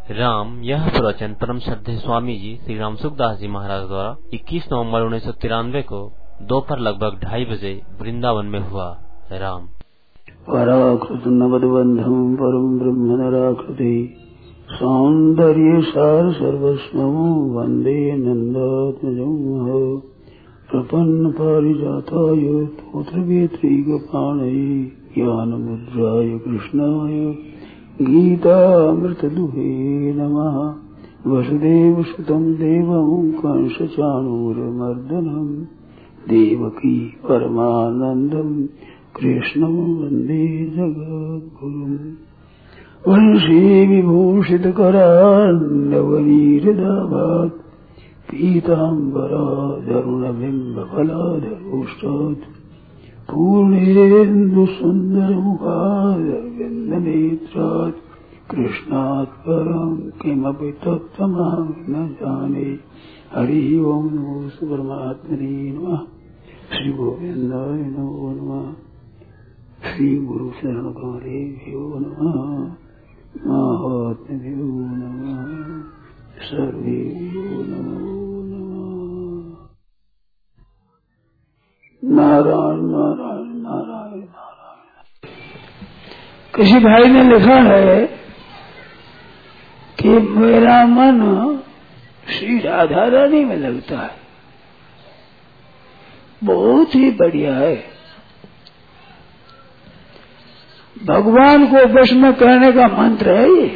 राम यह प्रवचन परम श्रद्धेय स्वामी जी श्री राम सुखदास जी महाराज द्वारा 21 नवंबर 1993 को दोपहर लगभग 2:30 बजे वृंदावन में हुआ। राम पराकृत नवद्बंधम परम ब्रह्म नराकृति सौंदर्य सार सर्वस्वं वंदे नंदात्मजं प्रपन्न पारिजाताय तोत्रवेत्रैकपाणये ज्ञानमुद्राय कृष्णाय गीतामृतदुहे नमः। वसुदेवसुतं देवं कंसचाणूरमर्दनं देवकी परमानन्दं कृष्णं वन्दे जगद्गुरुम्। वंशी विभूषितकरान्नवनीरदाभात् पीताम्बराधरुणबिम्बफलाधरोष्टात् पूर्णेन्दुसुन्दरमुखादरविन्दनेत्रात् कृष्णात् परं किमपि तत्त्वमहं न जाने। हरिः ओं नमो परमात्मने नमः। श्री गोविन्दाय नमो नमः। श्री गुरु शरण गौरेभ्यो नमः। महात्म्यो नमः। सर्वेभ्यो नमो नमः। नारायण नारायण नारायण नारायण। किसी भाई ने लिखा है कि मेरा मन श्री राधा रानी में लगता है। बहुत ही बढ़िया है। भगवान को वश में करने का मंत्र है ये,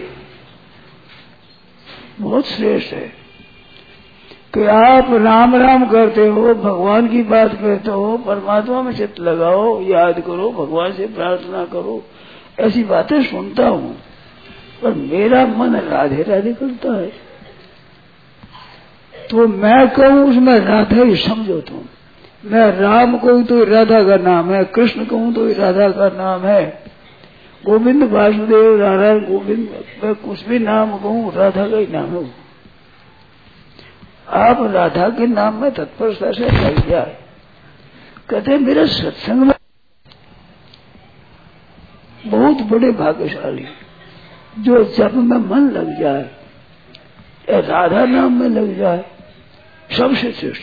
बहुत श्रेष्ठ है कि आप राम राम करते हो, भगवान की बात करते हो, परमात्मा में चित्त लगाओ, याद करो, भगवान से प्रार्थना करो। ऐसी बातें सुनता हूँ, पर मेरा मन राधे राधे करता है। तो मैं कहूँ उसमें राधा ही समझो तुम। मैं राम कहूँ तो राधा का नाम है, कृष्ण कहूँ तो राधा का नाम है, गोविंद वासुदेव नारायण गोविंद, मैं कुछ भी नाम कहूँ राधा का ही नाम है। आप राधा के नाम में तत्परता से लग जाए। कहते मेरा सत्संग में बहुत बड़े भाग्यशाली जो जब में मन लग जाए, राधा नाम में लग जाए, सबसे श्रेष्ठ।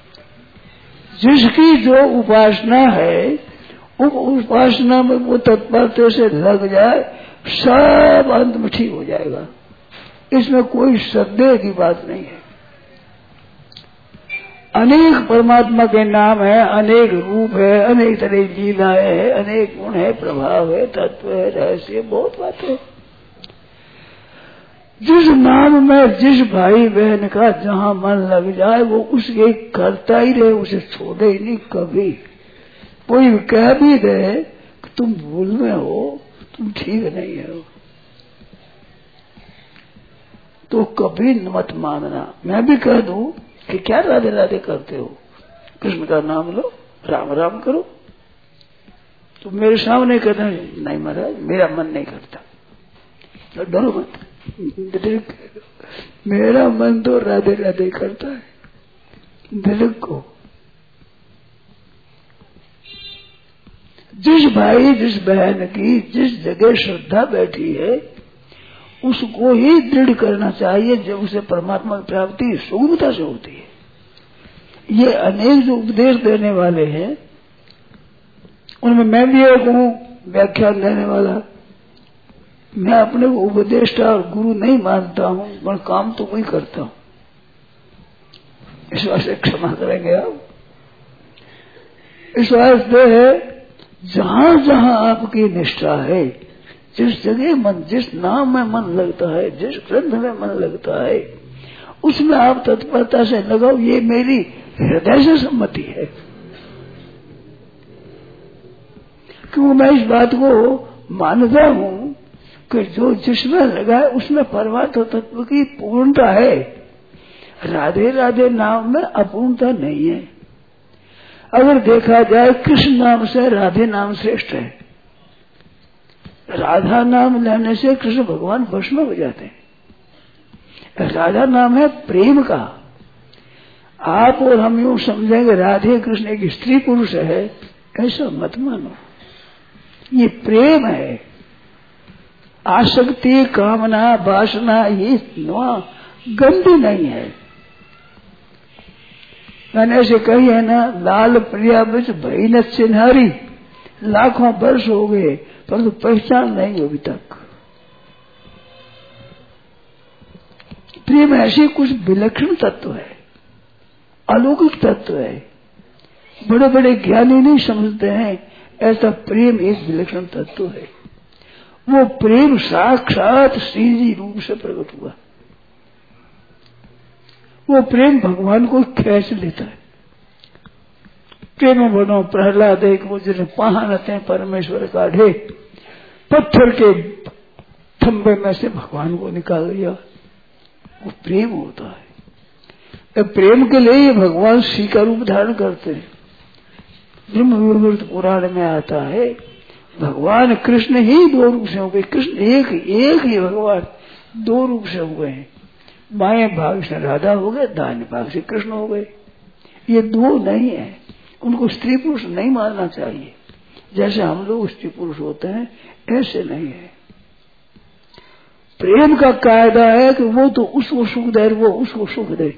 जिसकी जो उपासना है उपासना में वो तत्परता से लग जाए, सब अंत में ठीक हो जाएगा। इसमें कोई संदेह की बात नहीं है। अनेक परमात्मा के नाम है, अनेक रूप है, अनेक तरह की लीलाएं है, अनेक गुण है, प्रभाव है, तत्व है, रहस्य, बहुत बातें। जिस नाम में जिस भाई बहन का जहाँ मन लग जाए वो उसके करता ही रहे, उसे छोड़े ही नहीं कभी। कोई कह भी दे कि तुम भूल में हो, तुम ठीक नहीं हो, तो कभी मत मानना। मैं भी कह दूं कि क्या राधे राधे करते हो, कृष्ण का नाम लो, राम राम करो, तो मेरे सामने कहते हैं नहीं महाराज मेरा मन नहीं करता, तो डरो मत। मेरा मन तो राधे राधे करता है। दिल को जिस भाई जिस बहन की जिस जगह श्रद्धा बैठी है उसको ही दृढ़ करना चाहिए, जब उसे परमात्मा की प्राप्ति सुगमता से होती है। ये अनेक जो उपदेश देने वाले हैं उनमें मैं भी एक हूँ व्याख्यान देने वाला। मैं अपने को उपदेष्टा और गुरु नहीं मानता हूँ, पर काम तो वही करता हूँ। इस वास्ते क्षमा करेंगे आप। इस वास्ते है जहाँ जहाँ आपकी निष्ठा है, जिस जगह मन जिस नाम में मन लगता है, जिस ग्रंथ में मन लगता है, उसमें आप तत्परता से लगाओ। ये मेरी हृदय से सम्मति है, क्यों मैं इस बात को मानता हूँ कि जो जिसमें लगा है उसमें परमात्मा तत्व की पूर्णता है। राधे राधे नाम में अपूर्णता नहीं है। अगर देखा जाए कृष्ण नाम से राधे नाम श्रेष्ठ है। राधा नाम लेने से कृष्ण भगवान भस्म हो जाते हैं। राधा नाम है प्रेम का। आप और हम यूं समझेंगे राधे कृष्ण एक स्त्री पुरुष है, ऐसा मत मानो। ये प्रेम है। आसक्ति, कामना, वासना ये गंदी नहीं है। मैंने ऐसे कही है ना, लाल प्रिया बिच भई न चिन्हारी, लाखों वर्ष हो गए परंतु पहचान नहीं अभी तक। प्रेम ऐसे कुछ विलक्षण तत्व है, अलौकिक तत्व है। बड़े बड़े ज्ञानी नहीं समझते हैं, ऐसा प्रेम एक विलक्षण तत्व है। वो प्रेम साक्षात श्री जी रूप से प्रकट हुआ। वो प्रेम भगवान को खींच लेता है। प्रेम बनो प्रहलाद एक मुझे पहानते परमेश्वर काढ़े, पत्थर के थंबे में से भगवान को निकाल दिया। वो प्रेम होता है। प्रेम के लिए ही भगवान श्री का रूप धारण करते हैं। ब्रह्म विवृत पुराण में आता है, भगवान कृष्ण ही दो रूप से हो गए। कृष्ण एक ही भगवान दो रूप से हो गए हैं। बाएं भाग से राधा हो गए, दाहिने भाग से कृष्ण हो गए। ये दो नहीं है, उनको स्त्री पुरुष नहीं मानना चाहिए। जैसे हम लोग स्त्री पुरुष होते हैं ऐसे नहीं है। प्रेम का कायदा है कि वो तो उसको सुख दे, वो उसको सुख दे।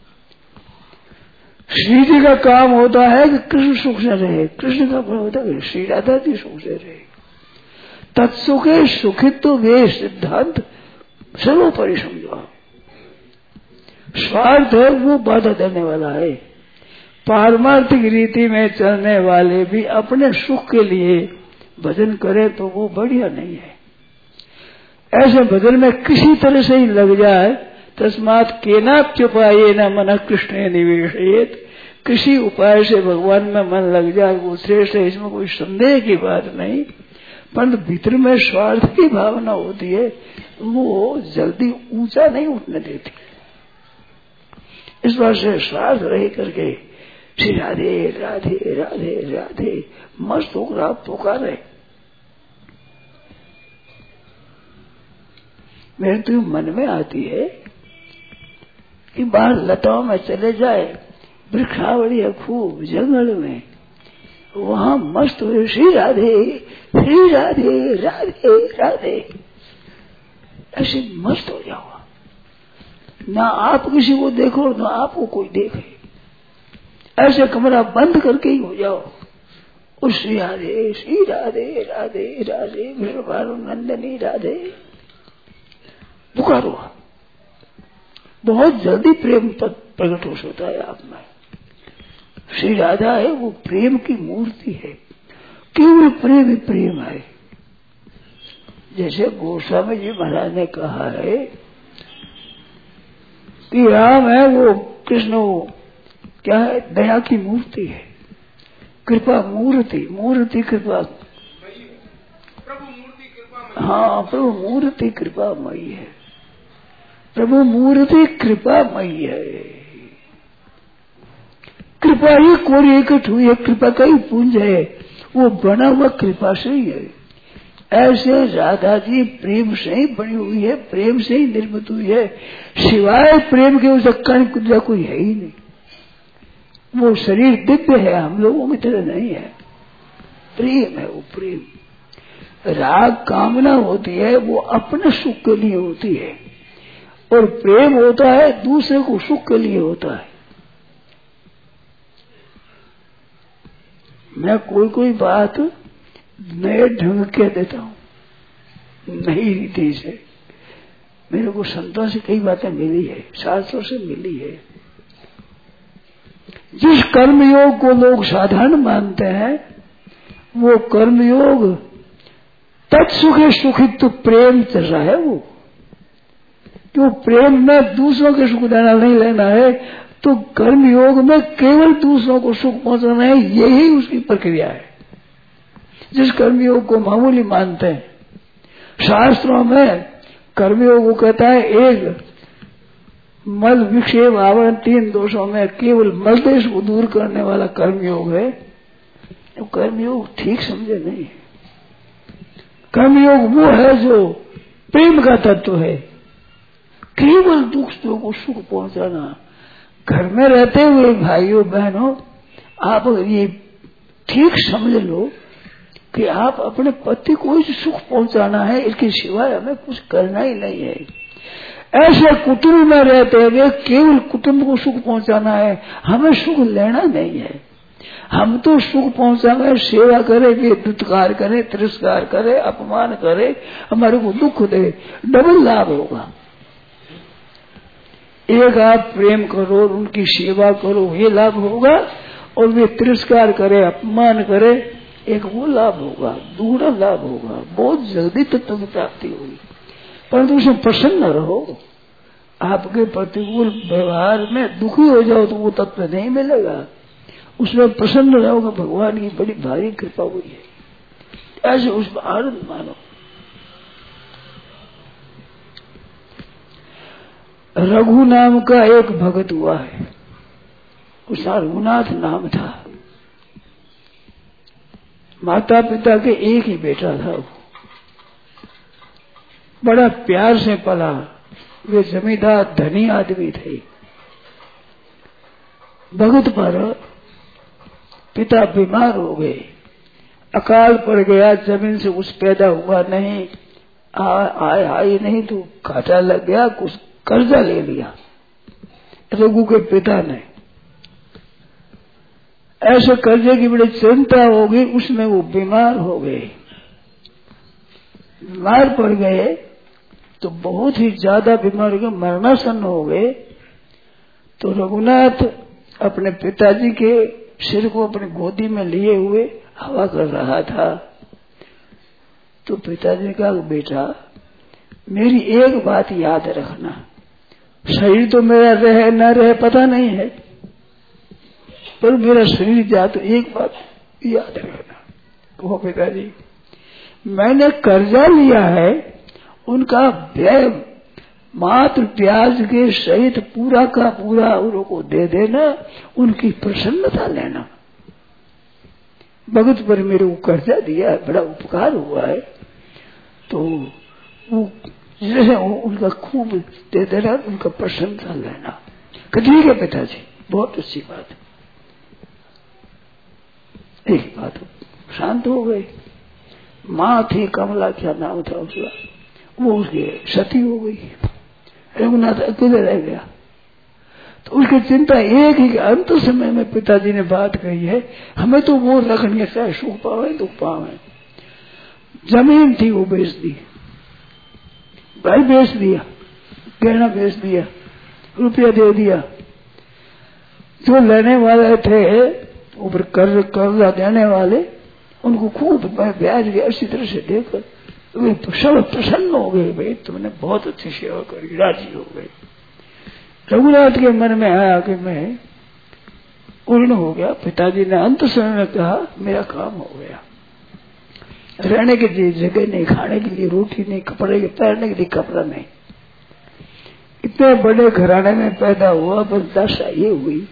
श्री जी का काम होता है कि कृष्ण सुख से रहे, कृष्ण का काम होता है कि श्री राधा जी सुख से रहे। तत्सुखे सुखित्व वे सिद्धांत सर्वोपरि समझो। स्वार्थ है वो बाधा देने वाला है। पारमार्थिक रीति में चलने वाले भी अपने सुख के लिए भजन करे तो वो बढ़िया नहीं है। ऐसे भजन में किसी तरह से ही लग जाए, तस्मात् केनाप्युपाये न मन कृष्ण निवेशयेत, किसी उपाय से भगवान में मन लग जाए वो श्रेष्ठ है, इसमें कोई संदेह की बात नहीं। परंतु भीतर में स्वार्थ की भावना होती है, वो जल्दी ऊंचा नहीं उठने देती। इस बार से स्वार्थ रह करके श्री राधे राधे राधे राधे मस्त होकर आप पुकारे। मेरे तो मन में आती है कि बाहर लताओं में चले जाए, वृक्षावली है खूब जंगल में, वहां मस्त हुए श्री राधे राधे राधे, ऐसे मस्त हो जाओ। ना आप किसी को देखो ना आपको कोई देखे, ऐसे कमरा बंद करके ही हो जाओ। उस श्री राधे राधे राधे नंदनी राधे पुकारो। बहुत जल्दी प्रेम प्रकट होता है आप में। श्री राधा है वो प्रेम की मूर्ति है, केवल प्रेम ही प्रेम है। जैसे गोस्वामी जी महाराज ने कहा है कि राम है वो कृष्ण क्या है, दया की मूर्ति है, कृपा मूर्ति, मूर्ति कृपा, हाँ प्रभु मूर्ति कृपामयी है, प्रभु मूर्ति कृपामयी है। कृपा ही कोरी इकट्ठ हुई है, कृपा का ही पुंज है, वो बना हुआ कृपा से ही है। ऐसे राधा जी प्रेम से ही बनी हुई है, प्रेम से ही निर्मित हुई है। सिवाय प्रेम के उस कण कुछ कोई है ही नहीं। वो शरीर दिव्य है, हम लोगों की तरह नहीं है। प्रेम है वो प्रेम। राग कामना होती है वो अपने सुख के लिए होती है, और प्रेम होता है दूसरे को सुख के लिए होता है। मैं कोई बात नए ढंग के देता हूँ, नई रीति से। मेरे को संतों से कई बातें मिली है, शास्त्रों से मिली है। जिस कर्मयोग को लोग साधारण मानते हैं वो कर्मयोग तत्सुखे सुखित तो प्रेम चल रहा है। वो क्यों प्रेम में दूसरों के सुख देना नहीं लेना है, तो कर्मयोग में केवल दूसरों को सुख पहुंचाना है, यही उसकी प्रक्रिया है। जिस कर्मयोग को मामूली मानते हैं, शास्त्रों में कर्मयोग को कहता है एक मल विक्षेप आवरण 3 दोषों में केवल मलदेश को दूर करने वाला कर्मयोग है। तो कर्मयोग ठीक समझे नहीं। कर्मयोग वो है जो प्रेम का तत्व है, केवल दूसरों को सुख पहुंचाना। घर में रहते हुए भाइयों बहनों, आप ये ठीक समझ लो कि आप अपने पति को ही सुख पहुंचाना है, इसके सिवाय हमें कुछ करना ही नहीं है। ऐसे कुटुंब में रहते हुए केवल कुटुंब को सुख पहुंचाना है, हमें सुख लेना नहीं है। हम तो सुख पहुंचावे, सेवा करे, विद्युतकार करे, तिरस्कार करे, अपमान करे, हमारे को दुख दे, डबल लाभ होगा। एक आप प्रेम करो और उनकी सेवा करो, ये लाभ होगा, और वे तिरस्कार करे, अपमान करे, एक वो लाभ होगा, दूसरा लाभ होगा। बहुत जल्दी तत्व की प्राप्ति होगी, परंतु उसमें प्रसन्न रहो। आपके प्रतिकूल व्यवहार में दुखी हो जाओ तो वो तत्व नहीं मिलेगा, उसमें प्रसन्न रहोगे, भगवान की बड़ी भारी कृपा हुई है, ऐसे उसमें आनंद मानो। रघु नाम का एक भगत हुआ है, उसका रघुनाथ नाम था। माता पिता के एक ही बेटा था, वो बड़ा प्यार से पला। वे जमींदार धनी आदमी थे। भगत पर पिता बीमार हो गए, अकाल पड़ गया, जमीन से कुछ पैदा हुआ नहीं, आए नहीं तो घाटा लग गया, कुछ कर्जा ले लिया रघु के पिता ने। ऐसे कर्जे की बड़ी चिंता हो गई, उसमें वो बीमार हो गए। बीमार पड़ गए तो बहुत ही ज्यादा बीमार हो गए, मरणासन हो गए। तो रघुनाथ अपने पिताजी के सिर को अपनी गोदी में लिए हुए हवा कर रहा था। तो पिताजी ने कहा, बेटा मेरी एक बात याद रखना, शरीर तो मेरा रहे न रहे पता नहीं है, पर मेरा शरीर जा तो एक बात याद रखना। वो पिताजी, मैंने कर्जा लिया है, उनका व्यय मात्र ब्याज के सहित पूरा का पूरा उनको दे देना, उनकी प्रसन्नता लेना। भगत पर मेरे को कर्जा दिया है, बड़ा उपकार हुआ है, तो वो जैसे उनका खूब दे देना, उनका प्रसन्नता लेना। ठीक है पिताजी, बहुत अच्छी बात। एक बात शांत हो गए। माँ थी कमला, क्या नाम था उसका, वो उसके सती हो गई। रघुनाथ अकेले रह गया। तो उसकी चिंता एक ही, अंत समय में पिताजी ने बात कही है, हमें तो वो रखनी है, चाहे सुख पावे दुख पावे। जमीन थी वो बेच दी, भाई बेच दिया, गहना बेच दिया, रुपया दे दिया। जो लेने वाले थे ऊपर कर्जा देने वाले, उनको खूब ब्याज भी अच्छी तरह से देकर वे सब प्रसन्न हो गए, भाई तुमने बहुत अच्छी सेवा करी, राजी हो गए। रघुनाथ के मन में आया कि मैं पूर्ण हो गया। पिताजी ने अंत समय में कहा, मेरा काम हो गया, रहने के लिए जगह नहीं, खाने के लिए रोटी नहीं, कपड़े के पहनने के लिए कपड़ा नहीं। इतने बड़े घराने में पैदा हुआ, पर दशा ये हुई।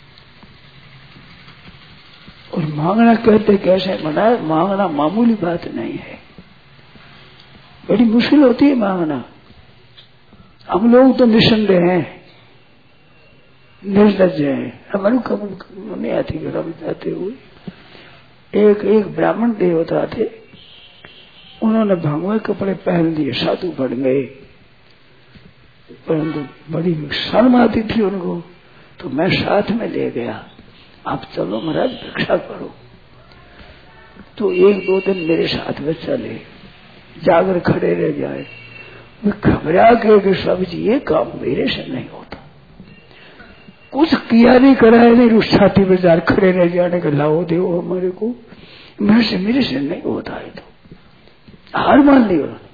और मांगना कहते कैसे मनाए, मांगना मामूली बात नहीं है, बड़ी मुश्किल होती है मांगना। हम लोग तो निसंदेह हैं, निर्लज हैं, हमारी कब नहीं आती घर में जाते हुए। एक ब्राह्मण देवता थे, उन्होंने भगवे कपड़े पहन लिए, साधु बन गए, परंतु बड़ी शर्म आती थी उनको। तो मैं साथ में ले गया, आप चलो महाराज भिक्षा करो। तो एक दो दिन मेरे साथ में चले, जाकर खड़े रह जाए। मैं घबरा के स्वामी ये काम मेरे से नहीं होता, कुछ किया नहीं कराया नहीं, उस छाती में जार खड़े रह जाने का लाओ दो हमारे को, मेरे से नहीं होता है। तो हार मान ली उन्होंने।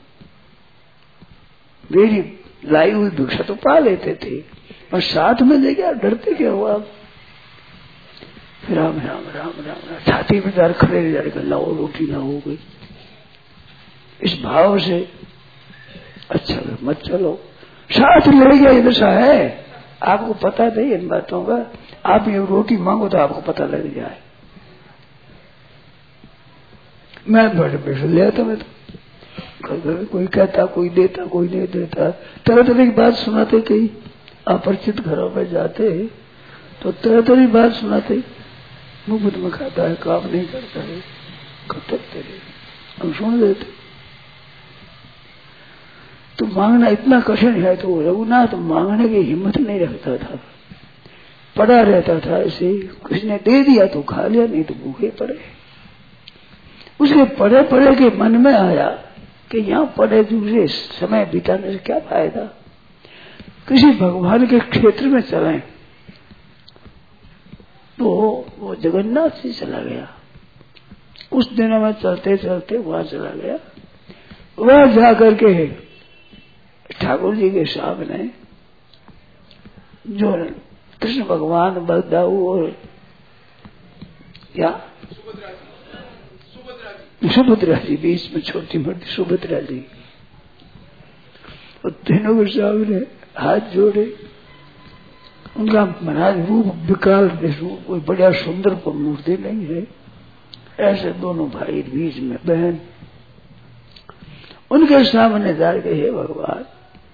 मेरी लाई हुई भिक्षा तो पा लेते थे, और साथ में ले गया, डरते क्या हुआ। फिर राम राम राम राम राम छाती में जार खड़े रह जाने का लाओ रोटी ना हो गई। इस भाव से अच्छा मत चलो, साथ ले गया, ये दशा है। आपको पता नहीं इन बातों का, आप ये रोटी मांगो तो आपको पता लग जाए। मैं बड़े पैसे ले आता, मैं तो कोई कहता, कोई देता, कोई नहीं देता, तरह तरह की बात सुनाते। कई अपरिचित घरों में जाते तो तरह तरह की बात सुनाते, मुफ्त में खाता है, काम नहीं करता है, कतरते रहे, हम सुन लेते। तो मांगना इतना कठिन है, तो रघुनाथ मांगने की हिम्मत नहीं रखता था, पड़ा रहता था ऐसे। किसी ने दे दिया तो खा लिया, नहीं तो भूखे पड़े। उसके पड़े पड़े के मन में आया कि यहाँ पड़े दूसरे समय बिताने से क्या फायदा, किसी भगवान के क्षेत्र में चलें। तो वो जगन्नाथ जी चला गया। उस दिनों में चलते चलते वहां चला गया। वहां जाकर के ठाकुर जी के सामने जो कृष्ण भगवान, बलदाऊ और क्या सुभद्रा जी, बीच में छोटी मोटी सुभद्रा जी, और तीनों के सामने हाथ जोड़े। उनका महाराज रूप विकराल रूप, कोई बढ़िया सुंदर मूर्ति नहीं है। ऐसे दोनों भाई बीच में बहन, उनके सामने जाके, हे भगवान,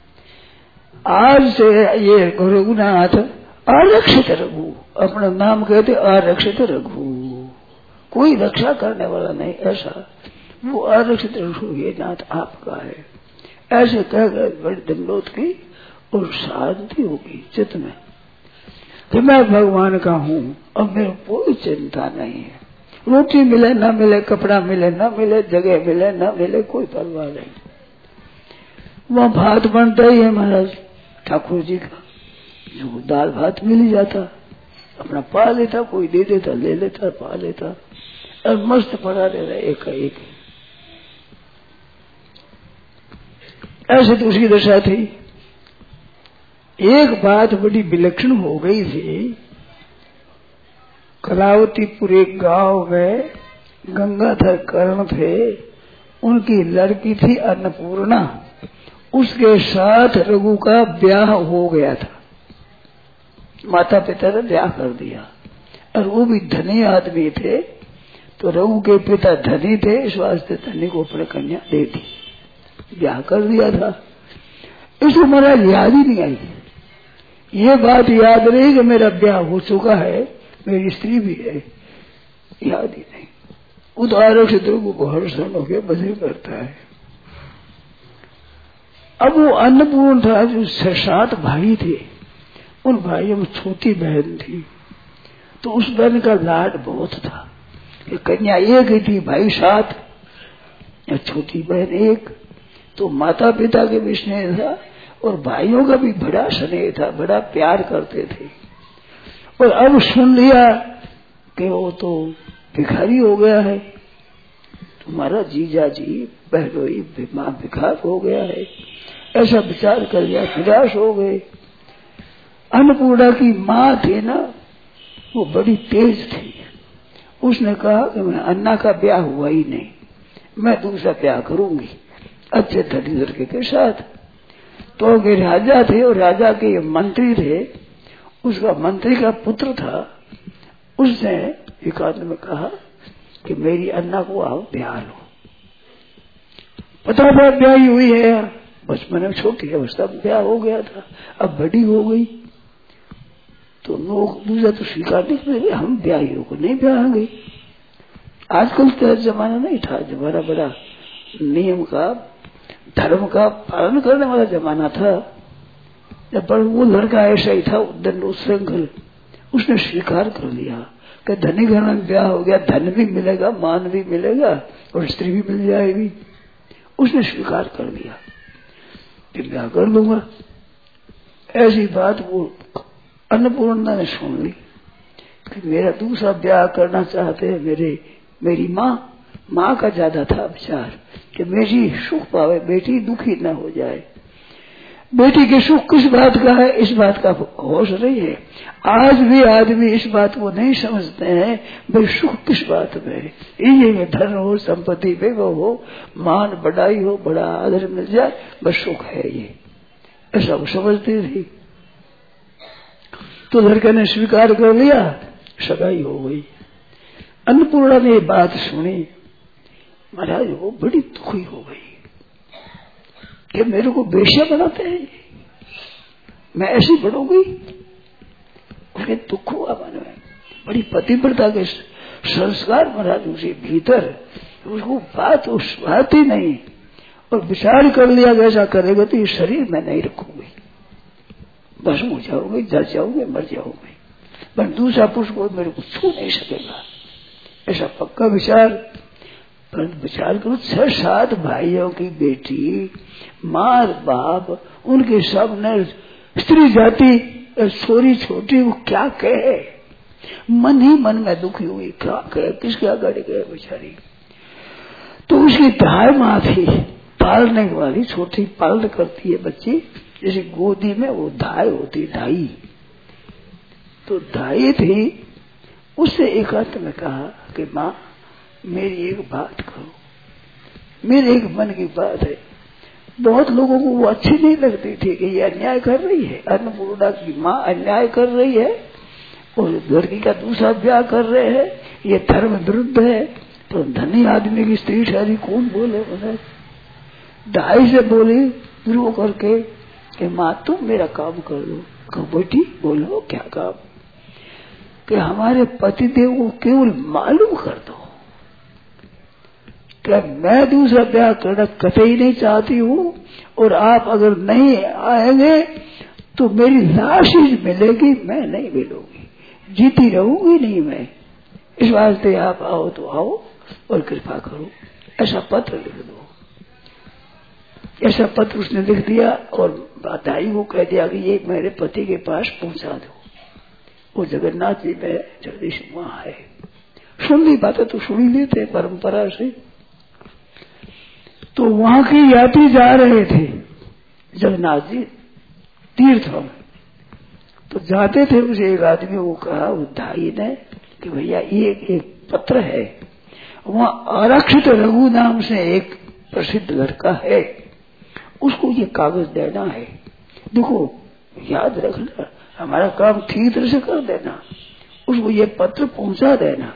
आज से ये रघुनाथ आरक्षित रघु, अपना नाम कहते आरक्षित रघु, कोई रक्षा करने वाला नहीं, ऐसा वो आरक्षित रघु ये नाथ आपका है। ऐसे कहकर बड़ी दंडोत की और शांति होगी चित्त में कि मैं भगवान का हूँ, अब मेरे कोई चिंता नहीं है। रोटी मिले न मिले, कपड़ा मिले न मिले, जगह मिले न मिले, कोई परवाह नहीं। वहाँ भात बनता ही है महाराज ठाकुर जी का, जो दाल भात मिल ही जाता, अपना पा लेता, कोई दे देता, ले लेता, पा लेता, और मस्त पड़ा रहता एक का एक। ऐसे तो उसकी दशा थी। एक बात बड़ी विलक्षण हो गई थी। कलावतीपुर एक गांव में गंगाधर कर्ण थे, उनकी लड़की थी अन्नपूर्णा, उसके साथ रघु का ब्याह हो गया था। माता पिता ने ब्याह कर दिया, और वो भी धनी आदमी थे। तो रघु के पिता धनी थे, इस वास्ते धनी को अपने कन्या दे दी, ब्याह कर दिया था। इसको महाराज याद ही नहीं आई, ये बात याद रही कि मेरा ब्याह हो चुका है, मेरी स्त्री भी है, याद ही नहीं। उदाहरण से रघु को हर्षण होकर बधे करता है। अब वो अन्नपूर्ण था, जो 6-7 भाई थे, उन भाइयों में छोटी बहन थी। तो उस बहन का लाड बहुत था। कन्या एक ही थी, भाई 7, छोटी बहन 1। तो माता पिता के भी स्नेह था और भाइयों का भी बड़ा स्नेह था, बड़ा प्यार करते थे। और अब सुन लिया कि वो तो भिखारी हो गया है, तुम्हारा जीजा जी बहनोई भिखार हो गया है, ऐसा विचार कर लिया, निराश हो गए। अन्नपूर्णा की माँ थी ना, वो बड़ी तेज थी। उसने कहा कि मैं अन्ना का ब्याह हुआ ही नहीं, मैं दूसरा ब्याह करूंगी अच्छे धनी लड़के के साथ। तो के राजा थे और राजा के मंत्री थे, उसका मंत्री का पुत्र था। उसने एक आदमी में कहा कि मेरी अन्ना को आप ब्याह लो। पता था ब्याह हुई है, बचपन में छोटी अवस्था में ब्याह हो गया था, अब बड़ी हो गई। तो लोग दूसरा तो स्वीकार नहीं करते, हम ब्याहियों को नहीं ब्याहेंगे। आजकल तो जमाना नहीं था, जमाना बड़ा नियम का, धर्म का पालन करने वाला जमाना था। पर वो लड़का ऐसा ही था, उद्दंड उच्छृंखल, उसने स्वीकार कर लिया कि धनी घर में ब्याह हो गया, धन भी मिलेगा, मान भी मिलेगा और स्त्री भी मिल जाएगी। उसने स्वीकार कर लिया कि ब्याह कर लूंगा। ऐसी बात वो अन्नपूर्णा ने सुन ली कि मेरा दूसरा ब्याह करना चाहते हैं मेरी माँ का ज्यादा था विचार कि बेटी सुख पावे, बेटी दुखी न हो जाए। बेटी के सुख किस बात का है, इस बात का होश नहीं है। आज भी आदमी इस बात को नहीं समझते हैं, भाई सुख किस बात में है। ये में धन हो, संपत्ति बेगो हो, मान बढ़ाई हो, बड़ा आदर मिल जाए, बस सुख है ये, ऐसा वो समझती थी। तो लड़के ने स्वीकार कर लिया, सगाई हो गई। अन्नपूर्णा ने ये बात सुनी, महाराज वो बड़ी दुखी हो गई कि मेरे को बेश्या बनाते हैं, मैं ऐसी बढ़ूंगी। उसके दुख हुआ मन में, बड़ी पतिव्रता के संस्कार महाराज उसी भीतर, उसको बात उस बात ही नहीं, और विचार कर लिया ऐसा करेगा तो ये शरीर में नहीं रखूंगी, भस्म हो जाओगे, जल जाओगे, मर जाओगे, पर दूसरा पुरुष को मेरे को छू नहीं सकेगा, ऐसा पक्का विचार। पर विचार करो 6-7 भाइयों की बेटी, माँ बाप, उनके सामने स्त्री जाति छोरी छोटी वो क्या कहे, मन ही मन में दुखी हुई, क्या कहे, किसके आगे गए बेचारी। तो उसकी दाई माँ थी, पालने वाली, छोटी पालन करती है बच्ची, जैसे गोदी में वो दाई होती, दाई। तो दाई थी, उससे एकांत में कहा कि माँ मेरी एक बात करो, मेरे एक मन की बात है। बहुत लोगों को वो अच्छी नहीं लगती थी कि ये अन्याय कर रही है, अन्नपूर्णा की माँ अन्याय कर रही है और लड़की का दूसरा ब्याह कर रहे हैं, ये धर्म विरुद्ध है। तो धनी आदमी की स्त्री शादी कौन बोले, उन्हें दाई से बोली विरोध करके कि माँ तुम मेरा काम कर दो। कहो बेटी बोलो क्या काम, कि हमारे पतिदेव को केवल मालूम कर दो कि मैं दूसरा ब्याह करना कतई नहीं चाहती हूँ, और आप अगर नहीं आएंगे तो मेरी लाश ही मिलेगी, मैं नहीं मिलूंगी, जीती रहूंगी नहीं मैं। इस वास्ते आप आओ तो आओ और कृपा करो, ऐसा पत्र लिख दो। ऐसा पत्र उसने लिख दिया और दाई को कह दिया कि ये मेरे पति के पास पहुंचा दो। वो जगन्नाथ जी में जगदीश वहां है, सुन ली बातें तो सुन ही लेते परंपरा से। तो वहां की यात्री जा रहे थे जगन्नाथ जी तीर्थों में, तो जाते थे उसे एक आदमी को कहा उस दाई ने कि भैया ये एक पत्र है, वहां आरक्षित रघु नाम से एक प्रसिद्ध लड़का है, उसको ये कागज देना है। देखो याद रखना, हमारा काम ठीक तरह से कर देना, उसको ये पत्र पहुंचा देना।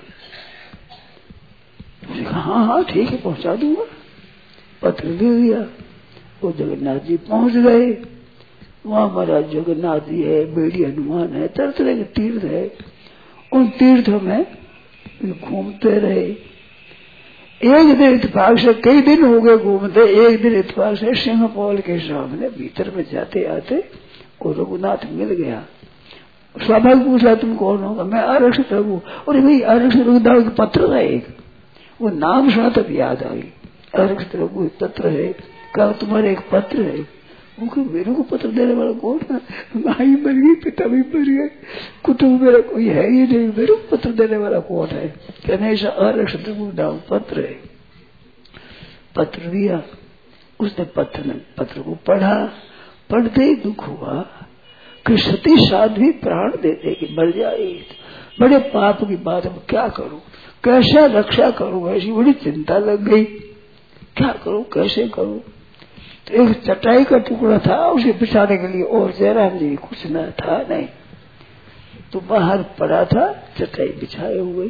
उसने कहा हाँ हाँ ठीक है पहुंचा दूंगा। पत्र दे दिया। वो जगन्नाथ जी पहुंच गए। वहां महाराज जगन्नाथ जी है, बेड़ी हनुमान है, तरह तरह के तीर्थ है। उन तीर्थों में घूमते रहे। एक दिन इत्तेफाक से, कई दिन हो गए घूमते, एक दिन इत्तेफाक से सिंहपौल के सामने भीतर में जाते आते और रघुनाथ मिल गया। स्वाभाविक पूछा तुम कौन होगा? मैं आरक्षित रघु। और भाई आरक्षित रघुनाथ का पत्र है एक, वो नाम सुना तब याद आई। आरक्षित रघु पत्र है, कहा तुम्हारे एक पत्र है। वो मेरे को पत्र देने वाला कौन है? माँ ही मर गई, पिता भी मर गए, कुटुंब मेरा कोई है ही नहीं, मेरे को पत्र देने वाला कौन है? कहने ऐसा आरक्षित रघु नाम पत्र है। पत्र दिया उसने, पत्र को पढ़ा। पढ़ते ही दुख हुआ कि सती साध्वी प्राण दे देगी, मर जाएगी, बड़े पाप की बात है, क्या करूं, कैसे रक्षा करूं? ऐसी बड़ी चिंता लग गई, क्या करूं, कैसे करूं? तो एक चटाई का टुकड़ा था उसे बिछाने के लिए, और जयराम जी कुछ न था नहीं, तो बाहर पड़ा था चटाई बिछाए हुए।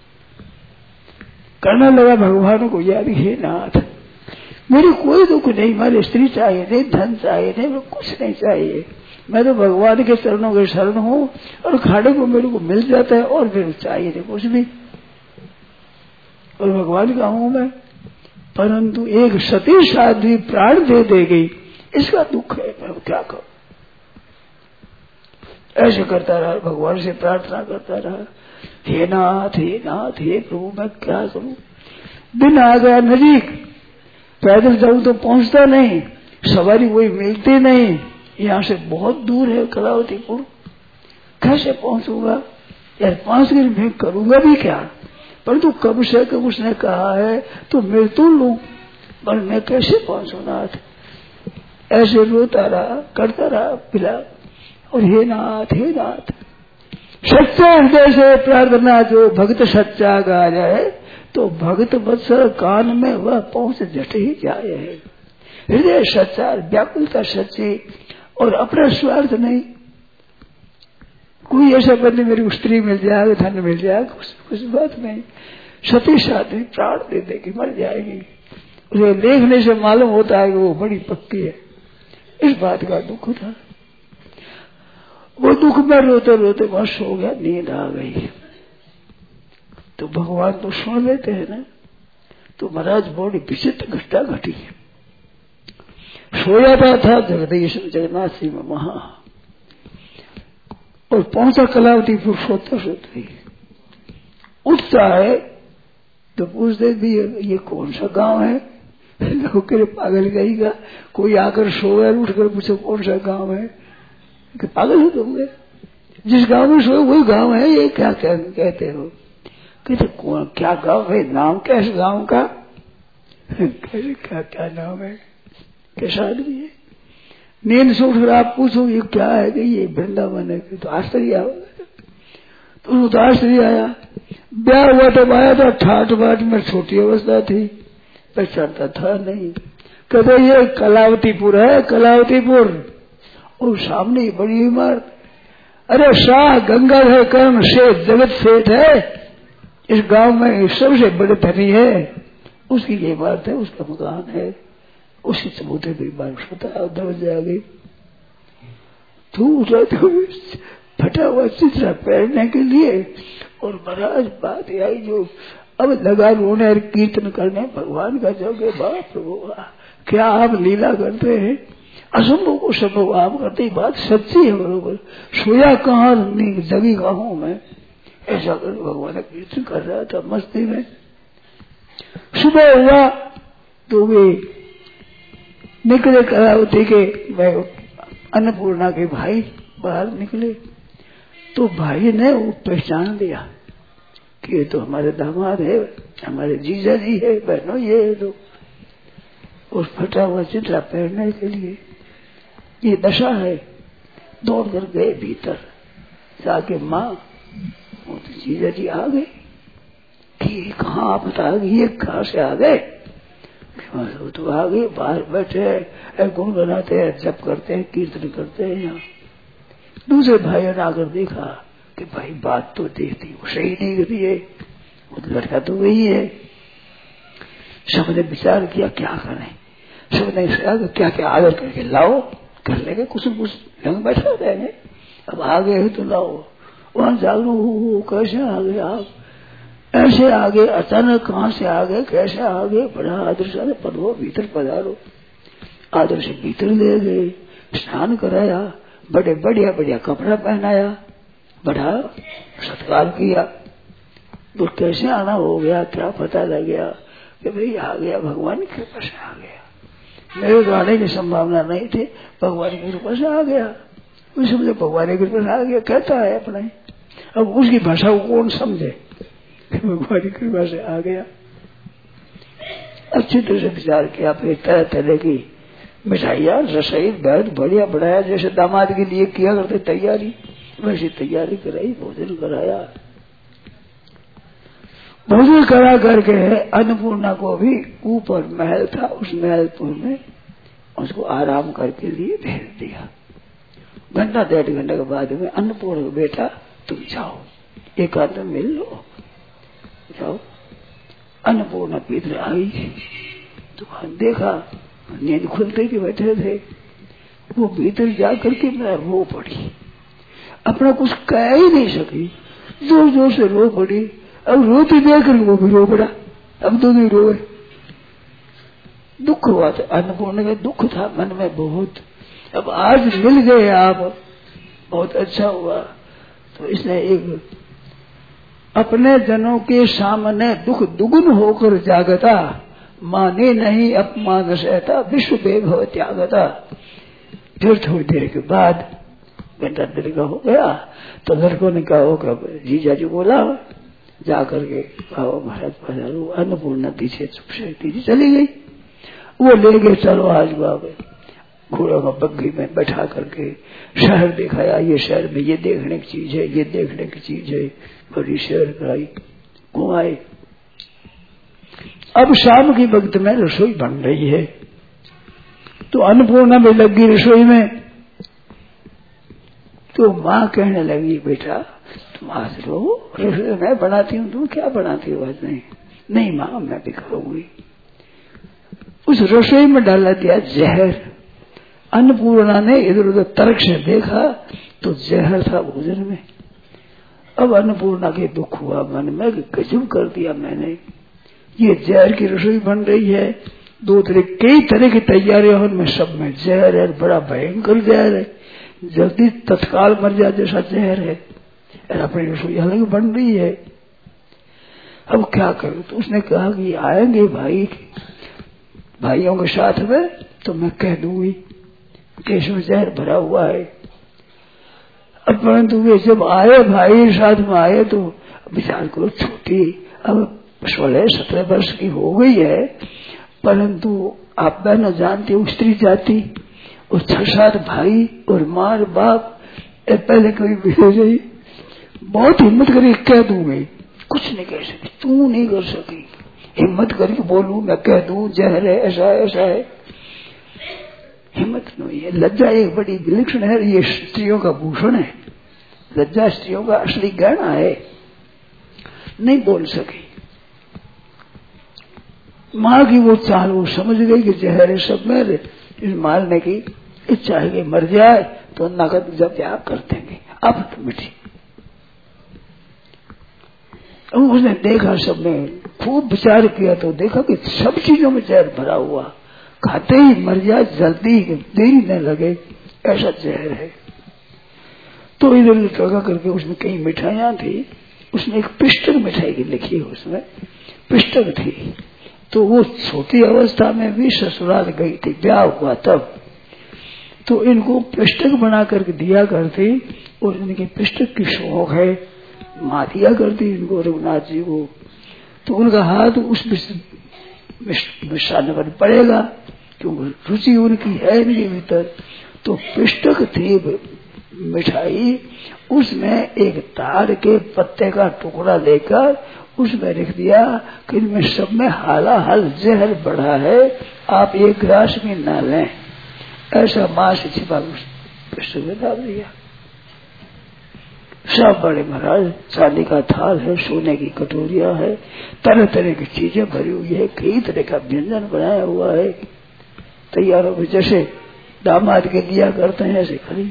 करने लगा भगवान को याद, हे नाथ मेरी कोई दुख नहीं, मेरी स्त्री चाहिए नहीं, धन चाहिए नहीं, मेरे कुछ नहीं चाहिए, मैं तो भगवान के चरणों के शरण हूँ, और खाने को मेरे को मिल जाता है, और फिर चाहिए नहीं कुछ भी, और भगवान का हूं मैं। परंतु एक सती साध्वी प्राण दे देगी, इसका दुख है, मैं क्या करूं? ऐसे करता रहा, भगवान से प्रार्थना करता रहा, हे नाथ हे नाथ हे प्रभु मैं क्या करूं? दिन आ गया नजीक, पैदल जाऊं तो पहुंचता नहीं, सवारी कोई मिलती नहीं, यहाँ से बहुत दूर है कलावतीपुर, कैसे पहुंचूंगा यार? 5 दिन में करूंगा भी क्या? परंतु कब से कब उसने कहा है तो मिल तो लूं, पर मैं कैसे पहुंचू नाथ? ऐसे रोता रहा, करता रहा पिला, और हे नाथ सच्चे हृदय से प्रार्थना जो भक्त सच्चा गा जाए, तो भक्त वत्सल कान में वह पहुंच जट ही जाए है। हृदय सच्चा, व्याकुलता सच्ची, और अपना स्वार्थ नहीं। कोई ऐसा बंदे मेरी को स्त्री मिल जाएगा, धन मिल जाएगा, कुछ बात नहीं। सती साध्वी प्राण दे देगी, मर जाएगी, उसे देखने से मालूम होता है कि वो बड़ी पक्की है। इस बात का दुख था। वो दुख में रोते रोते बस हो गया, नींद आ गई। तो भगवान तो सुन लेते हैं ना। तो महाराज बड़ी विचित्र घटना घटी। सोया था जगदीश जगन्नाथ सिंह में वहां, और पहुंचा कलावतीपुर सोता सोते ही उठता है तो पूछते भी ये कौन सा गांव है। लोग कह पागल गई का, कोई आकर सोया उठकर पूछो कौन सा गांव है, कि पागल हो तुम, जिस गांव में सोए वही गांव है, ये क्या कहते हो। कहते कौन क्या गांव है, नाम क्या है गांव का। कहते क्या नाम है, कैसा आदमी है। नींद से उठकर आप पूछो ये क्या है, कि ये वृंदावन है, तो आश्चर्य आओगे। तो उसको आश्चर्य आया। ब्याह हुआ तब आया था, ठाठ बाट में छोटी अवस्था थी, पहचानता था नहीं। कहते ये कलावतीपुर है, कलावतीपुर। और सामने ही बड़ी इमारत, अरे शाह गंगाधर कर्ण सेठ जगत सेठ है, इस गांव में सबसे बड़े धनी है, उसकी ये इमारत है, उसका मकान है, उसी चबूते पर बारिश होता है। दरवाजे आ गई तो फटा हुआ चित्रा पहनने के लिए। और महाराज बात आई जो अब लगा रोने और कीर्तन करने भगवान का जोगे। बाप रे क्या आप लीला करते हैं, असंभव को संभव आप करते ही। बात सच्ची है बरोबर। सोया कहाँ जगी कहा हूं मैं, ऐसा कर भगवान कीर्तन कर रहा था मस्ती में। सुबह हुआ तो वे निकले कलावती के, मैं अन्नपूर्णा के भाई बाहर निकले। तो भाई ने वो पहचान दिया कि ये तो हमारे दामाद है, हमारे जीजा जी है, बहनों ये है। तो उस फटा हुआ चित्रा पहनने के लिए ये दशा है। दौड़ कर गए भीतर जाके, माँ वो तो जीजा जी आ गए। कि कहाँ आप बता, ये कहाँ से आ गए। तो आ गए, बाहर बैठे गुण बनाते हैं, जप करते हैं, कीर्तन करते हैं। यहाँ दूसरे भाइयों ने आकर देखा कि भाई बात तो देखती वो सही नहीं करती है, वो लड़का तो वही है। सबने विचार किया क्या करें, सबने क्या क्या आदर करके लाओ, कर लेंगे कुछ न कुछ, लंग बैठा रहेंगे। अब आ गए हो तो लाओ। वहां जागरूक हो कैसे आ गए आप, ऐसे आ गए अचानक, कहाँ से आ गए, कैसे आ गए, बड़ा आदर से पढ़ो, भीतर पधारो। आदर से भीतर ले गए, स्नान कराया, बड़े बढ़िया बढ़िया कपड़ा पहनाया, बड़ा सत्कार किया। तो कैसे आना हो गया, क्या पता लग गया कि भाई आ गया, भगवान की कृपा से आ गया। मेरे तो आने की संभावना नहीं थी, भगवान की कृपा से आ गया। उस समझे भगवान की कृपा से आ गया कहता है अपने। अब उसकी भाषा को कौन समझे, भगवान की कृपा से आ गया। अच्छी तरह से विचार किया, फिर तरह तरह की मिठाइयाँ रसोई बहुत बढ़िया बढ़ाया, जैसे दामाद के लिए किया करते तैयारी, वैसी तैयारी कराई, भोजन कराया। भोजन करा करके अन्नपूर्णा को भी ऊपर महल था, उस महलपुर में उसको आराम करके लिए भेज दिया। घंटा 1.5 घंटे के बाद में अन्नपूर्णा को, बेटा तुम जाओ एक आदमी मिल लो, जाओ। अन्नपूर्णा भीतर आई तो देखा नींद खुलते के बैठे थे, वो भीतर जा करके मैं रो पड़ी, अपना कुछ कह ही नहीं सकी, जोर जोर से रो पड़ी। अब रोती देख कर वो भी रो पड़ा, अब तो नहीं रोए। दुख हुआ था, अन्नपूर्णा का दुख था मन में बहुत। अब आज मिल गए आप, बहुत अच्छा हुआ। तो इसने एक अपने जनों के सामने दुख दुगुन होकर जागता, माने नहीं अपमान सहता, विश्व वैभव त्यागता। फिर थोड़ी देर के बाद घंटा 1.5 का हो गया तो लड़कों ने कहा होगा जीजा जी बोला, जाकर के कहा महाराज पधारो। अन्नपूर्णा पीछे चुप से दीदी चली गई, वो ले गए, चलो आज बाबा घोड़ों का बग्घी में बैठा करके शहर दिखाया, ये शहर में ये देखने की चीज है, ये देखने की चीज है, बड़ी शहर कराई, घुमाए। अब शाम की वक्त में रसोई बन रही है, तो अन्नपूर्णा में लगी रसोई में। तो माँ कहने लगी बेटा तुम आज रहो, रसोई मैं बनाती हूँ, तुम क्या बनाती हो आज। नहीं माँ मैं भी करूंगी। उस रसोई में डाला दिया जहर। अन्नपूर्णा ने इधर उधर तर्क से देखा तो जहर था भोजन में। अब अन्नपूर्णा के दुख हुआ मन में कि गजब कर दिया मैंने, ये जहर की रसोई बन रही है, कई तरह की तैयारियां उनमें, सब में जहर है, बड़ा भयंकर जहर है, जल्दी तत्काल मर जा जैसा जहर है, और अपनी रसोई अलग बन रही है, अब क्या करूं? तो उसने कहा कि आएंगे भाइयों के साथ में तो मैं कह दूंगी कि इसमें जहर भरा हुआ है। अब परंतु वे जब आए, भाई साथ में आए, तो विचार करो छोटी, अब 16-17 वर्ष की हो गई है, परंतु आप न जानते हो स्त्री जाति और 6-7 भाई और माँ बाप, पहले कोई भी बहुत हिम्मत करके कह दूंगी, कुछ नहीं कह सकी, तू नहीं कर सकी, हिम्मत करके बोलूं मैं कह दूं जहर है, ऐसा ऐसा है, हिम्मत नहीं है। लज्जा एक बड़ी विलक्षण है, ये स्त्रियों का भूषण है, लज्जा स्त्रियों का असली गहना है, नहीं बोल सकी। माँ की वो चाल वो समझ गई कि जहर सब में मारने की इच्छा है कि मर जाए तो नकद जब त्याग कर देंगे, अब तो मिठी। उसने देखा, सब ने खूब विचार किया तो देखा कि सब चीजों में जहर भरा हुआ, खाते ही मर जाए, जल्दी देरी न लगे, ऐसा जहर है। तो इधर टगा करके उसमें कई मिठाइयां थी, उसने एक पिस्टक मिठाई की लिखी, उसमें पिस्टक थी, तो वो छोटी अवस्था में भी ससुराल गई थी, ब्याह हुआ तब, तो इनको पिस्टक बना करके दिया करती, और इनके पिस्टक की शौक है, माँ दिया करती इनको, रघुनाथ जी को, तो उनका हाथ उस मिष्ठान्न पर पड़ेगा, क्योंकि रुचि उनकी है इनके भीतर। तो पिस्टक थी मिठाई, उसमें एक ताड़ के पत्ते का टुकड़ा लेकर उसमें रख दिया कि इनमें सब में हालाहाल जहर बढ़ा है, आप एक गिलास भी न लें, ऐसा माँ से छिपा पिस्टक में डाल दिया। सब बड़े महाराज, चांदी का थाल है, सोने की कटोरियां है, तरह तरह की चीजें भरी हुई है, कई तरह का व्यंजन बनाया हुआ है, तैयार हो, जैसे दामाद के दिया करते हैं ऐसे खड़ी।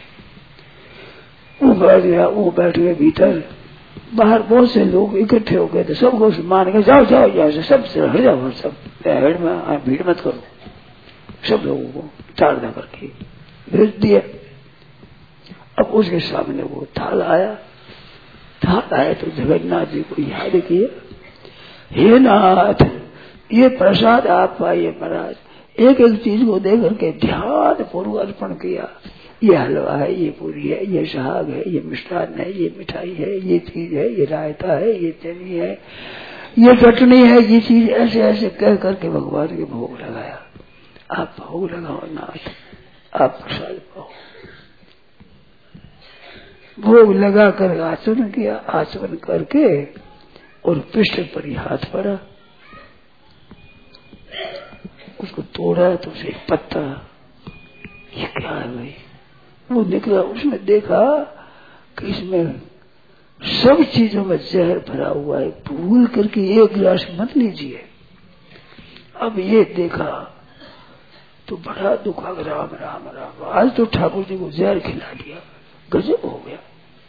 वो बैठ गया, वो बैठ गए भीतर, बाहर बहुत से लोग इकट्ठे हो गए थे, सबको मान के जाओ जाओ यहाँ से, सब हट जाओ, सब हेड में भीड़ मत करो, सब लोगों को ताड़ना करके भेज दिया। अब उसके सामने वो थाल आया तो जगन्नाथ जी को याद किया, हे नाथ, ये प्रसाद आप पाइए महाराज, एक एक चीज को देख करके ध्यान पूर्वक अर्पण किया, ये हलवा है, ये पूरी है, ये साग है, ये मिष्ठान्न है, ये मिठाई है, ये चीज है, ये रायता है, ये चटनी है, ये चटनी है, ये चीज, ऐसे ऐसे कह करके भगवान के भोग लगाया। आप भोग लगाओ नाथ, आप प्रसाद पाओ। भोग लगा कर आचरण किया, आचरण करके और पृष्ठ पर ही हाथ पड़ा, उसको तोड़ा तो उसे पत्ता, ये क्या है भाई? वो निकला, उसमें देखा कि इसमें सब चीजों में जहर भरा हुआ है, भूल करके एक गिलास मत लीजिए। अब ये देखा तो बड़ा दुख, राम राम राम, आज तो ठाकुर जी को जहर खिला दिया, गजब हो गया।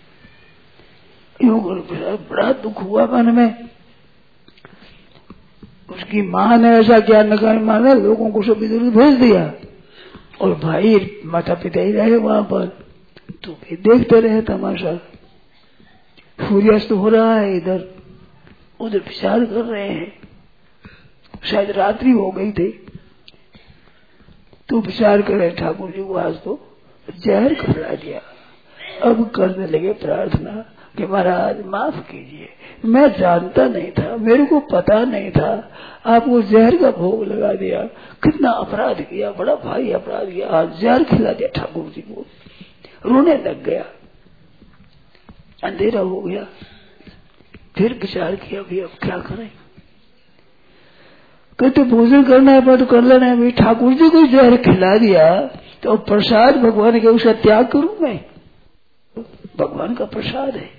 बड़ा दुख हुआ मन में। उसकी माँ ने ऐसा ज्ञान नकार माना, लोगों को सब इधर भेज दिया, और भाई माता पिता ही रहे वहां पर, तो भी देखते रहे तमाशा। सूर्यास्त हो रहा है, इधर उधर विचार कर रहे हैं, शायद रात्रि हो गई थी, तो विचार कर रहे ठाकुर जी को आज तो जहर खिला दिया। अब करने लगे प्रार्थना कि महाराज माफ कीजिए, मैं जानता नहीं था, मेरे को पता नहीं था, आपको जहर का भोग लगा दिया, कितना अपराध किया, बड़ा भारी अपराध किया, आज जहर खिला दिया ठाकुर जी को। रोने लग गया, अंधेरा हो गया, फिर विचार किया भी अब क्या करें। कहते भोजन करना है तो कर लेना है, ठाकुर जी को जहर खिला दिया तो प्रसाद भगवान के उसका त्याग करूं मैं? भगवान का प्रसाद है।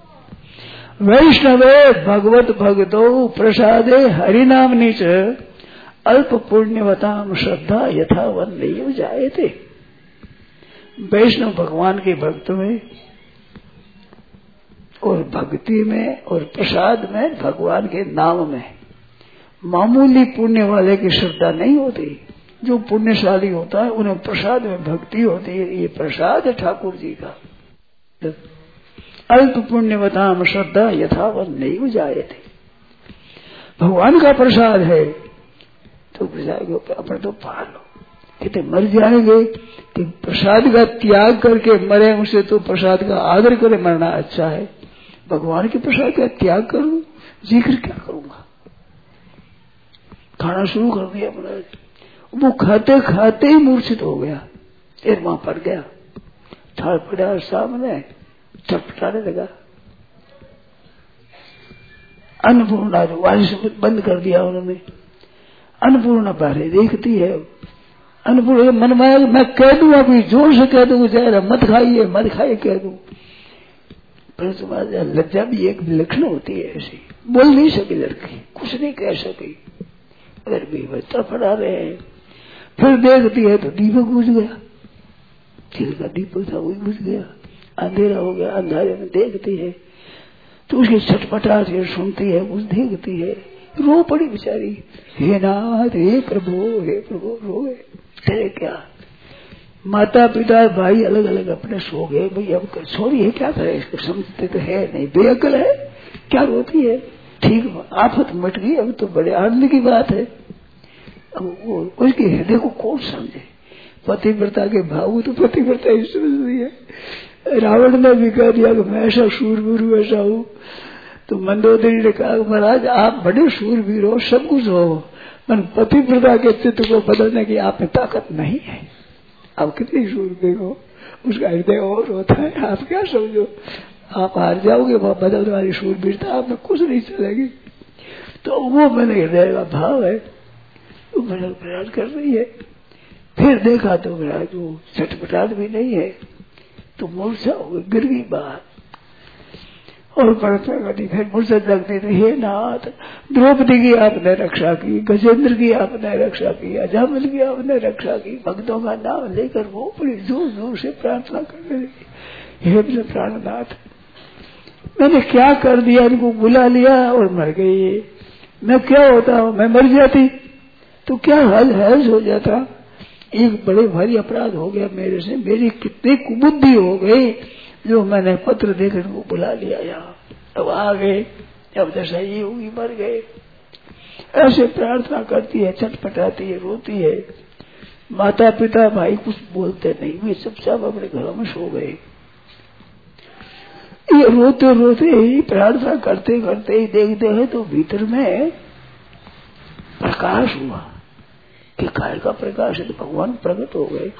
वैष्णवे भगवत भगतो प्रसादे हरिनाम नीच अल्प पुण्यवताम श्रद्धा यथावन नहीं जाए थे। वैष्णव भगवान के भक्त में और भक्ति में और प्रसाद में, भगवान के नाम में मामूली पुण्य वाले की श्रद्धा नहीं होती। जो पुण्यशाली होता है उन्हें प्रसाद में भक्ति होती है। ये प्रसाद है ठाकुर जी का। अल्प पुण्यवताम श्रद्धा यथावत नहीं जाए थे। भगवान का प्रसाद है तो अपने तो पार लो। कितने मर जाएंगे कि प्रसाद का त्याग करके मरे, उसे तो प्रसाद का आदर करे मरना अच्छा है। भगवान के प्रसाद का त्याग करूं, जिक्र क्या करूंगा। खाना शुरू कर दिया महाराज, वो खाते खाते ही मूर्छित हो गया, फिर वहां पड़ गया। थाल पड़ा सामने, चटपटाने लगा। अन्नपूर्णा जो वारिस बंद कर दिया उन्होंने। अन्नपूर्णा बाहर देखती है। अन्नपूर्णा मन में मैं कह दूं, अभी जोर से कह दूं, जरा मत खाइए मत खाइए कह दूं, पर तुम्हारा लज्जा भी एक विलक्षण होती है। ऐसी बोल नहीं सकी लड़की, कुछ नहीं कह सकी, अगर भी बच्चा पड़ा रहे हैं। फिर देखती है तो दीपक बुझ गया, तिल का दीपक था वही बुझ गया, अंधेरा हो गया। अंधेरे में देखती है तो उसकी छटपटाहट सुनती है, उस देखती है, रो पड़ी बेचारी। हे नाथ हे प्रभु रोए। तेरे क्या माता पिता भाई अलग अलग अपने सो गए, भाई अब छोरी है क्या करे, इसको समझते तो है नहीं, बेअकल है, क्या रोती है। ठीक आफत मिट गई, अब तो बड़े आनंद की बात है। अब वो उसके हृदय को कौन समझे। पतिव्रता के भाव तो पतिव्रता ही समझ रही है। रावण ने भी कह दिया कि मैं ऐसा शूरवीर हूँ, ऐसा हूँ। तो मंदोदरी ने कहा महाराज आप बड़े शूरवीर हो, सब कुछ हो, पर पतिव्रता के चित्त को बदलने की आप में ताकत नहीं है। आप कितनी शूरवीर हो, उसका हृदय और होता है। आप क्या समझो, आप हार जाओगे, वह बदलने वाली शूरवीरता आप में कुछ नहीं चलेगी। तो वो मेरे हृदय का भाव है, वो मेरा प्रयास कर रही है। फिर देखा तो मेरा जो छटपटाहट भी नहीं है, तो मूर्छा हो गई, गिर गई बाहर। और प्रगति फिर मुझसे लगती थी, हे नाथ द्रौपदी की आपने रक्षा की, गजेंद्र की आपने रक्षा की, अजामिल की आपने रक्षा की। भक्तों का नाम लेकर वो बड़ी जोर जोर से प्रार्थना करने लगी, हे मेरे प्राणनाथ मैंने क्या कर दिया, इनको बुला लिया और मर गई। मैं क्या होता हूँ, मैं मर जाती तो क्या हल हो जाता। एक बड़े भारी अपराध हो गया मेरे से, मेरी कितनी कुबुद्धि हो गई जो मैंने पत्र देकर वो बुला लिया यहाँ। अब आ गए, अब दशा ये होगी, मर गए। ऐसे प्रार्थना करती है, छटपटाती है, रोती है। माता पिता भाई कुछ बोलते नहीं, वे चुपचाप अपने घरों में सो गए। ये रोते रोते ही प्रार्थना करते करते ही देखते हैं तो भीतर में प्रकाश हुआ कि काय का प्रकाश है, तो भगवान प्रकट हो गए।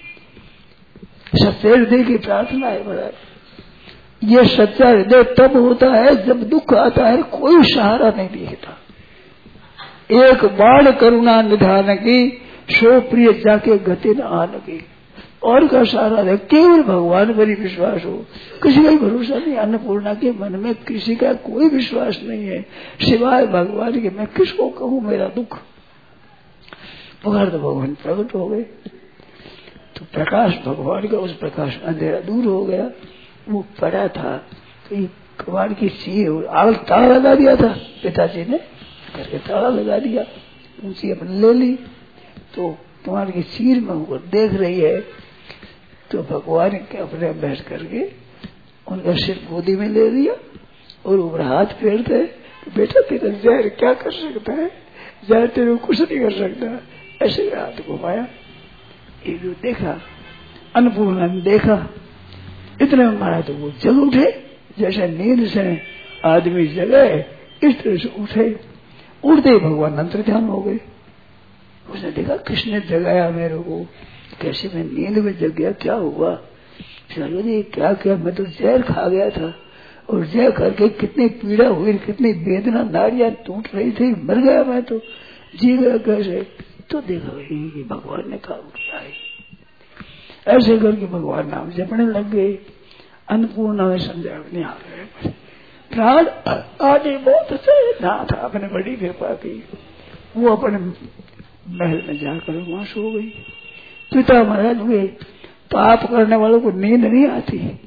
सच्चे हृदय की प्रार्थना है महाराज। ये सच्चा हृदय तब होता है जब दुख आता है, कोई सहारा नहीं दिखता। एक बाण करुणा निधान की, सो प्रिय जाके गति न आन की। और का सहारा है, केवल भगवान पर ही विश्वास हो, किसी का भरोसा नहीं। अन्नपूर्णा के मन में किसी का कोई विश्वास नहीं है सिवाय भगवान के। मैं किसको कहूँ मेरा दुख, मगर तो भगवान प्रकट हो गए। तो प्रकाश भगवान का, उस प्रकाश अंधेरा दूर हो गया। वो पड़ा था तो कबाड़ की चीर आग ताला लगा दिया था, पिताजी ने करके ताला लगा दिया, ऊंची अपने ले ली। तो कबाड़ की चीर में होकर देख रही है तो भगवान के अपने बैठ करके उनका सिर गोदी में ले लिया और ऊपर हाथ फेरते, तो बेटा तेरा जहर क्या कर सकता है, जहर तेरे को कुछ नहीं कर सकता। ऐसे हाथ घुमाया, एक देखा, अन्नपूर्णा ने देखा, इतने में मारा तो वो जग उठे, जैसे नींद से आदमी जगे इस तरह से उठे। उठते ही भगवान अंतर्ध्यान हो गए। उसने देखा किसने जगाया मेरे को, कैसे मैं नींद में जग गया, क्या हुआ। चलो जी क्या किया, मैं तो जहर खा गया था और जहर करके कितनी पीड़ा हुई, कितनी वेदना, नाड़ियां टूट रही थी, मर गया मैं तो, जी गया कैसे। तो देखा भाई भगवान ने काम किया है। ऐसे करके भगवान नाम जपने लग गए। अन्नपूर्णा में समझाने आ गए, प्राण आदि बहुत से नाथ आपने बड़ी कृपा की। वो अपने महल में जाकर वहां सो गई। पिता महाराज हुए, पाप करने वालों को नींद नहीं आती,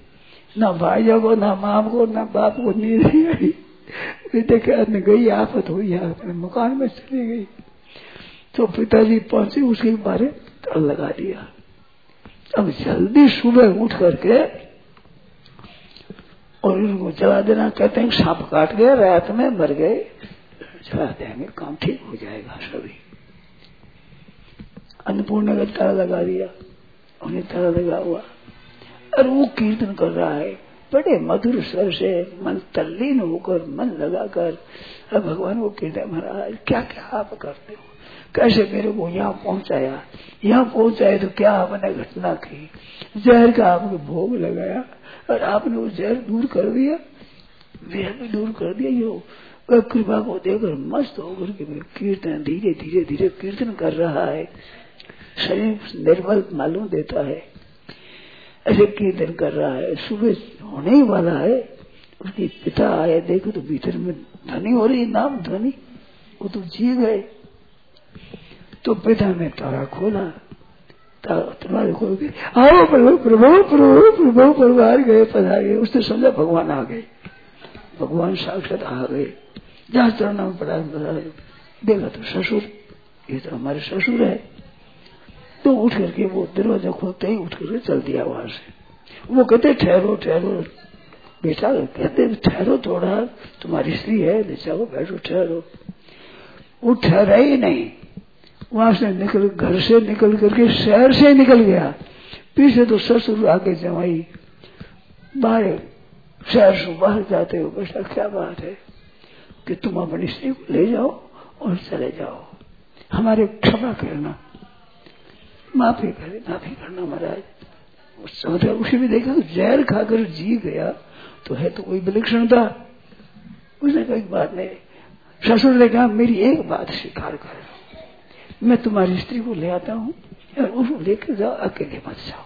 ना भाइयों को, ना माँ को, ना बाप को नींद नहीं आई। देखे गई आफत हुई है, अपने मकान में चली गई। तो पिताजी पहुंचे, उसके बारे ताला लगा दिया। अब जल्दी सुबह उठ करके और उनको जला देना। कहते हैं सांप काट गया, रात में मर गए, जला देंगे, काम ठीक हो जाएगा सभी। अन्नपूर्णा का ताला लगा दिया, उन्हें ताला लगा हुआ और वो कीर्तन कर रहा है बड़े मधुर स्वर से, मन तल्लीन होकर, मन लगाकर। अब भगवान को कीर्तन, महाराज क्या क्या आप करते हो, कैसे मेरे को यहाँ पहुंचाया, यहाँ पहुंचाए तो क्या आपने घटना की, जहर का आपने भोग लगाया और आपने वो जहर दूर कर दिया, जहर भी दूर कर दिया। यो कृपा को देकर मस्त होकर के कीर्तन धीरे धीरे धीरे कीर्तन कर रहा है। शरीर निर्बल मालूम देता है, ऐसे कीर्तन कर रहा है। सुबह होने ही वाला है, उसके पिता आए, देखो तो भीतर में ध्वनि हो रही, नाम ध्वनि, वो तो जी गए। तो पिता ने ताला खोला, ताला खोल के आओ प्रभु प्रभु प्रभु प्रभु परिवार गए, पधार गए। उसने समझा भगवान आ गए, भगवान साक्षात आ गए। जहाँ चरणों में पड़ा देखा तो ससुर, ये तो हमारे ससुर है। तो उठ करके वो दरवाजा खोलते ही उठ करके चल दिया वहां से। वो कहते ठहरो ठहरो बेटा, कहते ठहरो थोड़ा, तुम्हारी स्त्री है, ले जाओ बैठो ठहरो। वो ठहरा ही नहीं, वहां से निकल, घर से निकल करके शहर से निकल गया। पीछे तो ससुर आगे जमाई, बाहर शहर से बाहर जाते हो। बेटा क्या बात है कि तुम अपनी स्त्री को ले जाओ और चले जाओ, हमारे क्षमा करना, माफी करना महाराज। उस समय उसे भी देखा तो जहर खाकर जी गया, तो है तो कोई विलक्षणता। उसने कहा बात नहीं। ससुर ने कहा मेरी एक बात स्वीकार कर, मैं तुम्हारी स्त्री को ले आता हूँ और उसको लेकर जाओ, अकेले मत जाओ।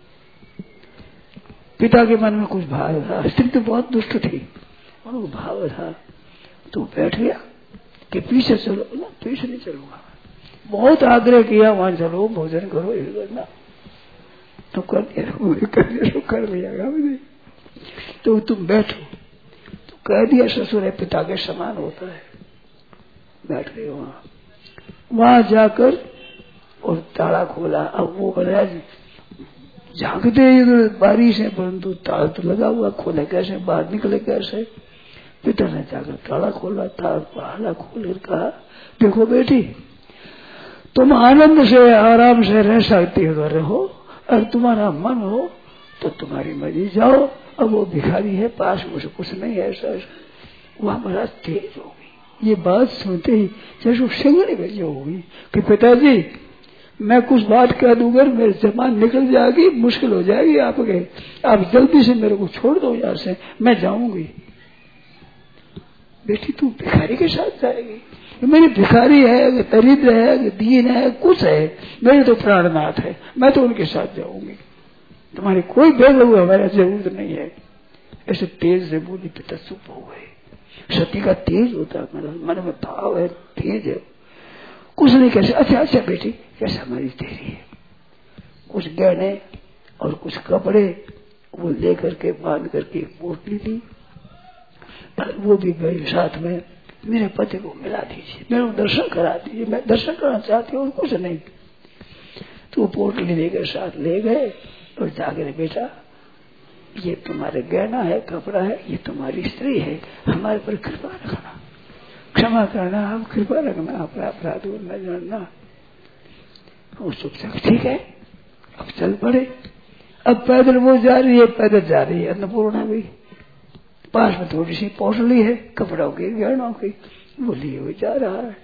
पिता के मन में कुछ भाव था, स्त्री तो बहुत दुष्ट थी, उनको भाव था। तो बैठ गया कि पीछे चलो ना, पीछे नहीं चलूंगा। बहुत आग्रह किया, वहां चलो भोजन करो, ये करना तो कर लिया मुझे, तो तुम बैठो। तो कह दिया ससुर है पिता के समान होता है। बैठ गए वहां जाकर और ताला खोला। अब वो महाराज झांकते बारी से, परंतु ताला तो लगा हुआ, खोले कैसे, बाहर निकले कैसे। पिता ने जाकर ताला खोला, ताला खोल कर कहा देखो बेटी, तुम आनंद से आराम से रह सकती हो, रहो, और तुम्हारा मन हो तो तुम्हारी मर्जी जाओ। अब वो भिखारी है पास, मुझे कुछ नहीं है। ऐसा वहां महाराज तेज हो गई। ये बात सुनते ही जैसे सिंगड़ी बजी होगी कि पिताजी मैं कुछ बात कह दूंगा, मेरी जबान निकल जाएगी, मुश्किल हो जाएगी आपके, आप जल्दी से मेरे को छोड़ दो यहाँ से, मैं जाऊंगी। बेटी तू भिखारी के साथ जाएगी? मेरी भिखारी है, दरिद्र है, दीन है, कुछ है, मेरे तो प्राणनाथ है, मैं तो उनके साथ जाऊंगी, तुम्हारी कोई बेलू हमारा जरूरत नहीं है। ऐसे तेज से बोली, पिता चुप हो गए। सती का तेज होता है, मन में भाव है, तेज है, कुछ नहीं कैसे। अच्छा अच्छा बेटी, कैसे हमारी तेरी है। कुछ गहने और कुछ कपड़े वो लेकर के बांध करके पोटली दी, वो भी गई साथ में। मेरे पति को मिला दीजिए, मेरे को दर्शन करा दीजिए, मैं दर्शन करना चाहती हूँ, कुछ नहीं। तो पोटली लेकर साथ ले गए और जाकर बेटा ये तुम्हारे गहना है, कपड़ा है, ये तुम्हारी स्त्री है, हमारे पर कृपा रखना, क्षमा करना, आप कृपा रखना, अपना अपराध न जानना। वो चुपचाप ठीक है, अब चल पड़े। अब पैदल वो जा रही है, पैदल जा रही है अन्नपूर्णा भी, पास में थोड़ी सी पोटली है कपड़ों की, गहनों की, वो लिए हुए जा रहा है।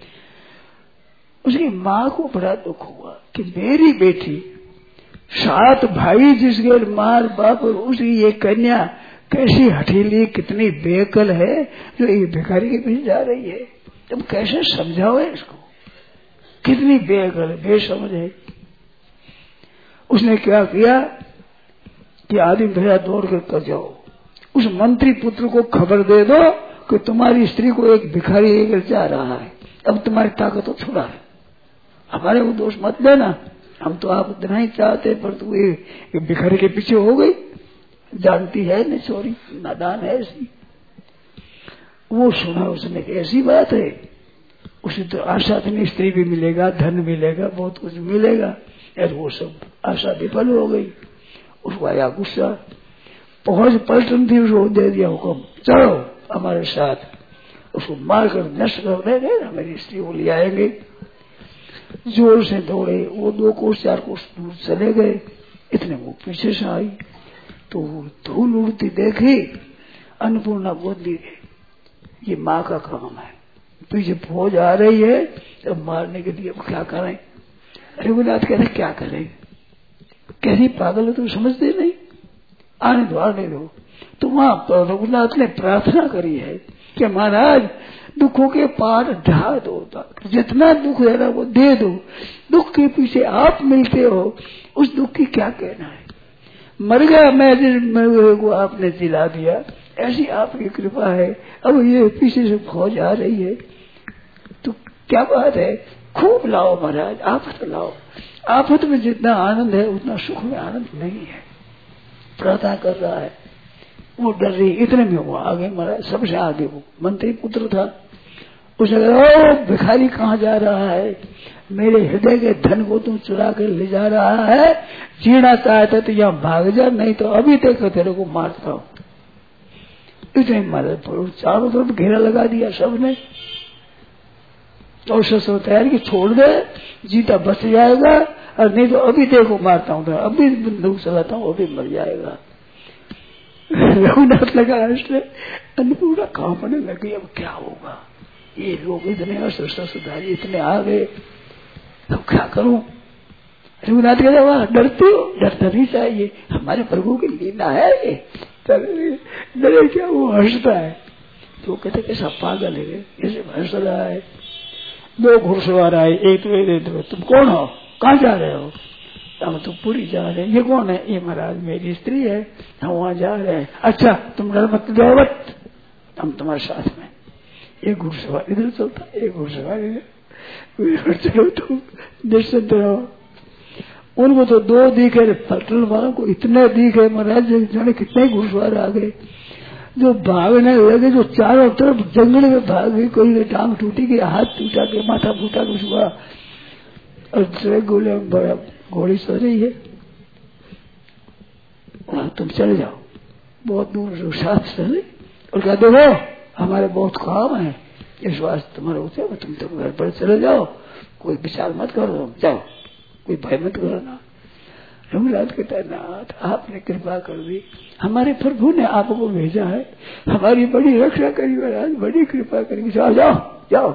उसकी माँ को बड़ा दुख हुआ कि मेरी बेटी 7 भाई जिसके मार बाप और उसकी ये कन्या कैसी हठीली, कितनी बेअकल है जो ये भिखारी के पीछे जा रही है। तुम कैसे समझाओ इसको, कितनी बेअकल बेसमझ है। उसने क्या किया कि आदमी भेजा दौड़ कर जाओ, उस मंत्री पुत्र को खबर दे दो कि तुम्हारी स्त्री को एक भिखारी लेकर जा रहा है, अब तुम्हारी ताकत तो छुड़ा है, हमारे को दोष मत देना, हम तो आप इतना ही चाहते, पर तू ये भिखारी के पीछे हो गई, जानती है न छोरी, नादान है ऐसी। वो सुना उसने कि ऐसी बात है, उसे तो आशा थी स्त्री भी मिलेगा, धन मिलेगा, बहुत कुछ मिलेगा, और वो सब आशा विफल हो गई। उसको आया गुस्सा, पहुंच पलटन थी, उसको दे दिया हुक्म, चलो हमारे साथ, उसको मारकर नष्ट कर देंगे, हमारी स्त्री को ले आएंगे। जोर से दौड़े, वो 2 कोस 4 कोस दूर चले गए। इतने वो पीछे से आई तो धूल उड़ती देखी, अन्नपूर्णा गोद ली गई। ये माँ का काम है, पीछे फौज आ रही है तो मारने के लिए क्या करें। रघुनाथ कहते क्या करें, कैसी पागल है, तुम समझते नहीं, आने दो। तो वहां रघुनाथ ने प्रार्थना करी है कि महाराज दुखों के पार ढा दो, जितना दुख है ना वो दे दो, दुख के पीछे आप मिलते हो, उस दुख की क्या कहना है। मर गया मैं, जिस मरे को आपने जिला दिया, ऐसी आपकी कृपा है। अब ये पीछे से फौज आ रही है तो क्या बात है, खूब लाओ महाराज, आफत लाओ। आफत में जितना आनंद है उतना सुख में आनंद नहीं है। प्रार्थना कर रहा है, वो डर रही, इतने में वो आगे महाराज, सबसे आगे वो मंत्री पुत्र था। उसने कहा, ओ भिखारी कहाँ जा रहा है, मेरे हृदय के धन को तू चुरा कर ले जा रहा है, जीना चाहता तो यहाँ भाग जा, नहीं तो अभी तक तेरे को मारता हूँ। इतने मारे, चारों तरफ घेरा लगा दिया सबने, और शस्त्र तैयार की, छोड़ दे, जीता बच जाएगा, और नहीं तो अभी देखो मारता हूँ, तो अभी बंदूक चलाता हूँ, अभी मर जाएगा। रघुनाथ लगा इसलिए अन्नपूर्णा कांपने लगी, अब क्या होगा, ये लोग इतने अस्त्रधारी इतने आ गए, अब क्या करूं। रघुनाथ कहते वाह डरते हो, डरना नहीं चाहिए, हमारे प्रभु की लीला है ये, डरे क्या। वो हंसता है, तो कहते कैसा पागल है, कैसे हंस रहा है। 2 घुड़सवार आए, एक तो तुम कौन हो, कहाँ जा रहे हो। हम तो पूरी जा रहे हैं। ये कौन है, ये महाराज मेरी स्त्री है, हम वहां जा रहे हैं। अच्छा तुम डर मत, जाओ मत, हम तुम्हारे साथ में। एक घुड़सवार इधर चलता, एक घुड़सवार इधर, चलो तुम निश्चिंत रहो। उनको तो 2 दिखे, पटल वालों को इतने दिखे महाराज, जाने कितने घुड़सवार आ गए, जो भागने लगे, जो चारों तरफ जंगल में भाग गई। कोई टांग टूटी गई, हाथ टूटा के, माथा फूटा कुछ हुआ, और दूसरे गोले बड़ा घोड़ी सो रही है। वहां तुम चले जाओ, बहुत दूर साथ चले, और कहा देखो हमारे बहुत काम है, इस वास्ते तुम्हारे होते, तुम घर पर चले जाओ, कोई विचार मत करो, जाओ, कोई भय मत करना। रघुनाथ कहता है, नाथ आपने कृपा कर दी, हमारे प्रभु ने आपको भेजा है, हमारी बड़ी रक्षा करी महाराज, बड़ी कृपा करी, जाओ जाओ जाओ।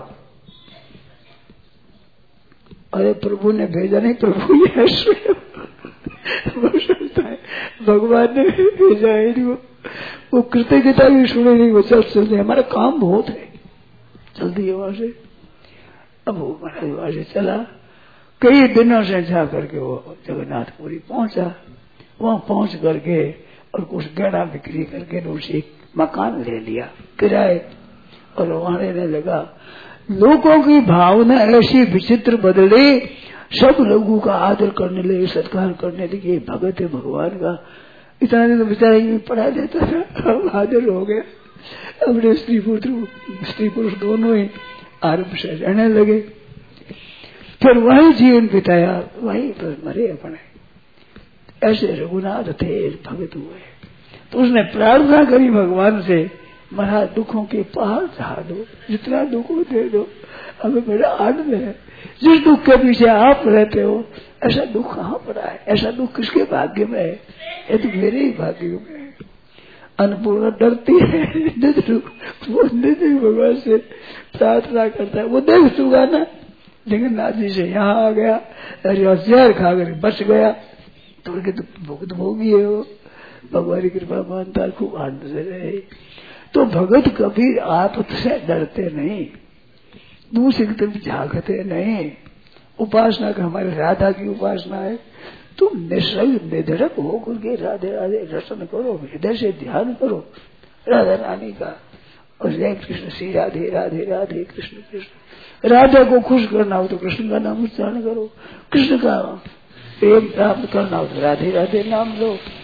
अरे प्रभु ने भेजा नहीं, प्रभु ही है वो सोचता है भगवान ने भेजा है, वो कृतज्ञता भी सुने नहीं, वो चलते हमारा काम बहुत है, जल्दी है वहां से। अब वो महाराज वहां से चला, कई दिनों से जा करके वो जगन्नाथपुरी पहुंचा। वहां पहुंच करके और कुछ गहना बिक्री करके उसे एक मकान ले लिया किराए, और वहां रहने लगा। लोगों की भावना ऐसी विचित्र बदली, सब लोगों का आदर करने लगे, सत्कार करने लगे, भगत है भगवान का। इतना दिन तो बेचारे में पढ़ा देता था, अब आदर हो गया। अपने स्त्री पुरुष दोनों ही आरंभ से रहने लगे। फिर वही जीवन बिताया, वही पर मरे अपने। ऐसे रघुनाथ थे, भगत हुए। तो उसने प्रार्थना करी भगवान से, महाराज दुखों के पहाड़ ढा दो, जितना दुख हो दे दो, हमें बड़ा आनंद है। जिस दुख के पीछे आप रहते हो, ऐसा दुख कहाँ पड़ा है, ऐसा दुख किसके भाग्य में है, ये तो मेरे ही भाग्य में है। अन्नपूर्णा डरती है, वो भगवान से प्रार्थना करता है, वो देख चुका ना, लेकिन नाथ जी से यहाँ आ गया, अरे जहर खा कर बच गया, तो उनके तो भुगत भोगी है वो, भगवान की कृपा मानता, खूब आनंद से रहे। तो भगत कभी आपत से डरते नहीं, दूसरी तरफ झांकते नहीं। उपासना का हमारे राधा की उपासना है, तुम निश्चय निधड़क हो करके राधे राधे रसन करो, हृदय से ध्यान करो राधा रानी का, और जय कृष्ण श्री राधे राधे राधे कृष्ण कृष्ण। राधा को खुश करना हो तो कृष्ण का नाम उच्चारण करो, कृष्ण का प्रेम प्राप्त करना हो तो राधे राधे नाम लो।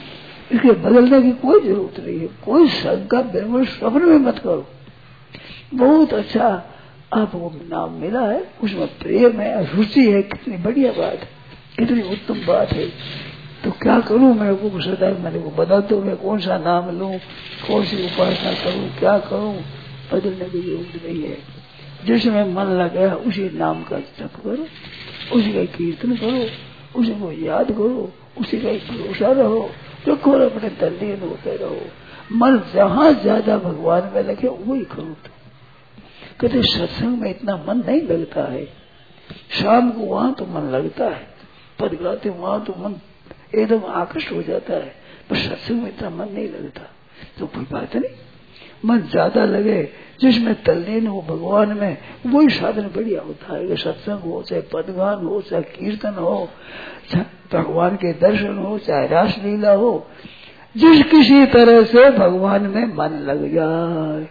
इसके बदलने की कोई जरूरत नहीं है। कोई शंका बिल्कुल स्वप्न में मत करो। बहुत अच्छा आपको नाम मिला है, उसमें प्रेम है, रुचि है, कितनी बढ़िया बात है, कितनी उत्तम बात है। तो क्या करूं मैं वो सदा मेरे को बता दो, मैं कौन सा नाम लूं, कौन सी उपासना करूं, क्या करूं। बदलने की जरूरत नहीं है। जिसमें मन लगा उसी नाम का जप करो, उसी का कीर्तन करो, उसी को याद करो, उसी का भरोसा रहो, जो खोर अपने तल्लीन होते रहो। मन जहां ज्यादा भगवान में लगे वही करो। कहते सत्संग में इतना मन नहीं लगता है, शाम को वहां तो मन लगता है, पद गाते वहां तो मन एकदम आकर्षित हो जाता है, पर सत्संग में इतना मन नहीं लगता। तो कोई बात नहीं, मन ज्यादा लगे, जिसमें तल्लीन हो भगवान में, वही साधन बढ़िया होता है। सत्संग हो, चाहे पदगान हो, चाहे कीर्तन हो, चाहे भगवान के दर्शन हो, चाहे रासलीला हो, जिस किसी तरह से भगवान में मन लग जाए।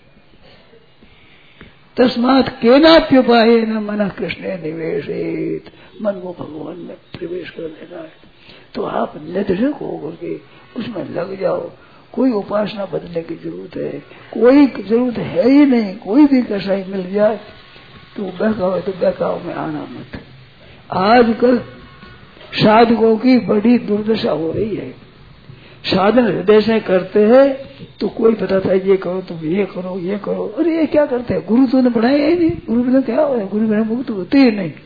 तस्मात् केनाप्युपाये न मन कृष्णे निवेशित, मन को भगवान में प्रवेश कर देना है। तो आप निर्धक होकर के उसमें लग जाओ। कोई उपासना बदलने की जरूरत है, कोई जरूरत है ही नहीं। कोई भी कसाई मिल जाए तो बहकावे तो बहकाव में आना मत। आजकल साधकों की बड़ी दुर्दशा हो रही है। साधन हृदय से करते हैं तो कोई बताता है ये करो, तुम ये करो, ये करो। अरे ये क्या करते हैं, गुरु तो ने पढ़ाया ही नहीं। गुरु बिना क्या हो, गुरु बिना मुक्त होते ही नहीं।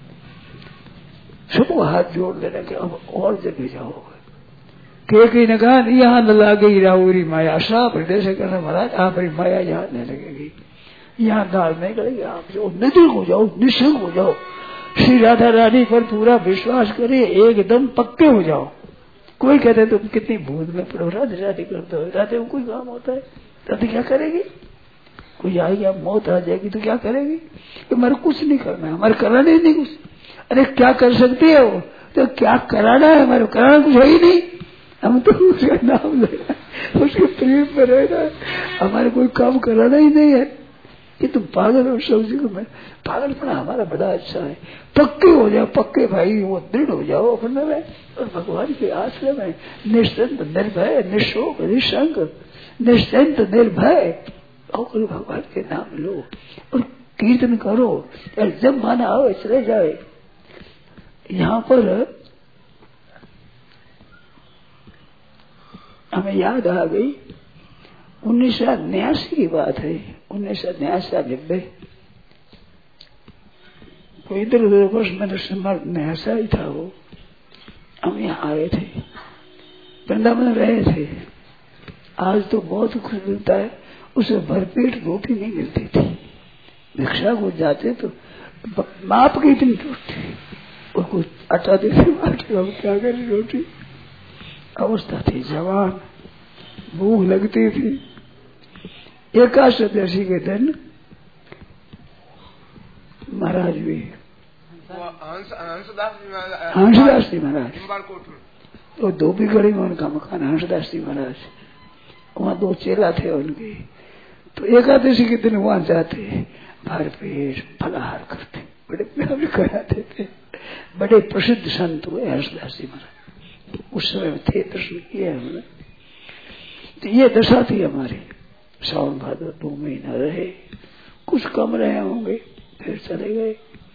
सबको हाथ जोड़ देने के अब और जगह जाओगे। कई ने कहा यहाँ न लागे राहुरी माया, साफ हृदय से करना महाराज, आप माया यहाँ नहीं लगेगी, यहाँ दाल नहीं करेगी। आप जो निर्दयी हो जाओ, निःसंग हो जाओ, श्री राधा रानी पर पूरा विश्वास करे, एकदम पक्के हो जाओ। कोई कहते तुम कितनी भूत में पड़ो, राधे राधे करते हो, राधे में कोई काम होता है? राधे क्या करेगी? कोई आएगी, अब मौत आ जाएगी तो क्या करेगी? कि हमारे कुछ नहीं करना है, हमारे कराना ही नहीं कुछ। अरे क्या कर सकती है वो, तो क्या कराना है, हमारे कराना कुछ है ही नहीं। हम तो उसका नाम लेना, उसके प्रेम में रहना, हमारे कोई काम कराना ही नहीं है। कि तुम पागल हो, समझी को मैं पागलपना हमारा बड़ा अच्छा है। पक्के हो जाओ, पक्के भाई, वो दृढ़ हो जाओ अपने में और भगवान के आश्रय में निश्चिंत निर्भय, निशोक निशंक, निश्चिंत निर्भय होकर भगवान के नाम लो और कीर्तन करो। जब मन आओ चले जाए। यहाँ पर हमें याद आ गई 1989 की बात है। 1989 कोई इधर उधर वर्ष मैंने नयासा ही था वो। हम यहाँ आए थे, वृंदावन रहे थे। आज तो बहुत कुछ मिलता है, उसे भरपेट रोटी नहीं मिलती थी। भिक्षा को जाते तो माप की इतनी रोटी और कुछ आटा देते, हम क्या करें रोटी। अवस्था थी जवान, भूख लगती थी। एकादशी के दिन महाराज भी हंसदास जी महाराज, तो धोबीगढ़ी में उनका मकान, हंसदास जी महाराज, वहाँ 2 चेला थे उनके। तो एकादशी के दिन वहाँ जाते, भरपेट फलाहार करते, बड़े प्यार कराते थे। बड़े प्रसिद्ध संत हुए हंसदास जी महाराज, उस समय में थे, दर्शन किए हमने। तो ये दशा थी हमारी। सावन भादर 2 महीना रहे, कुछ कम रहे होंगे, फिर चले गए।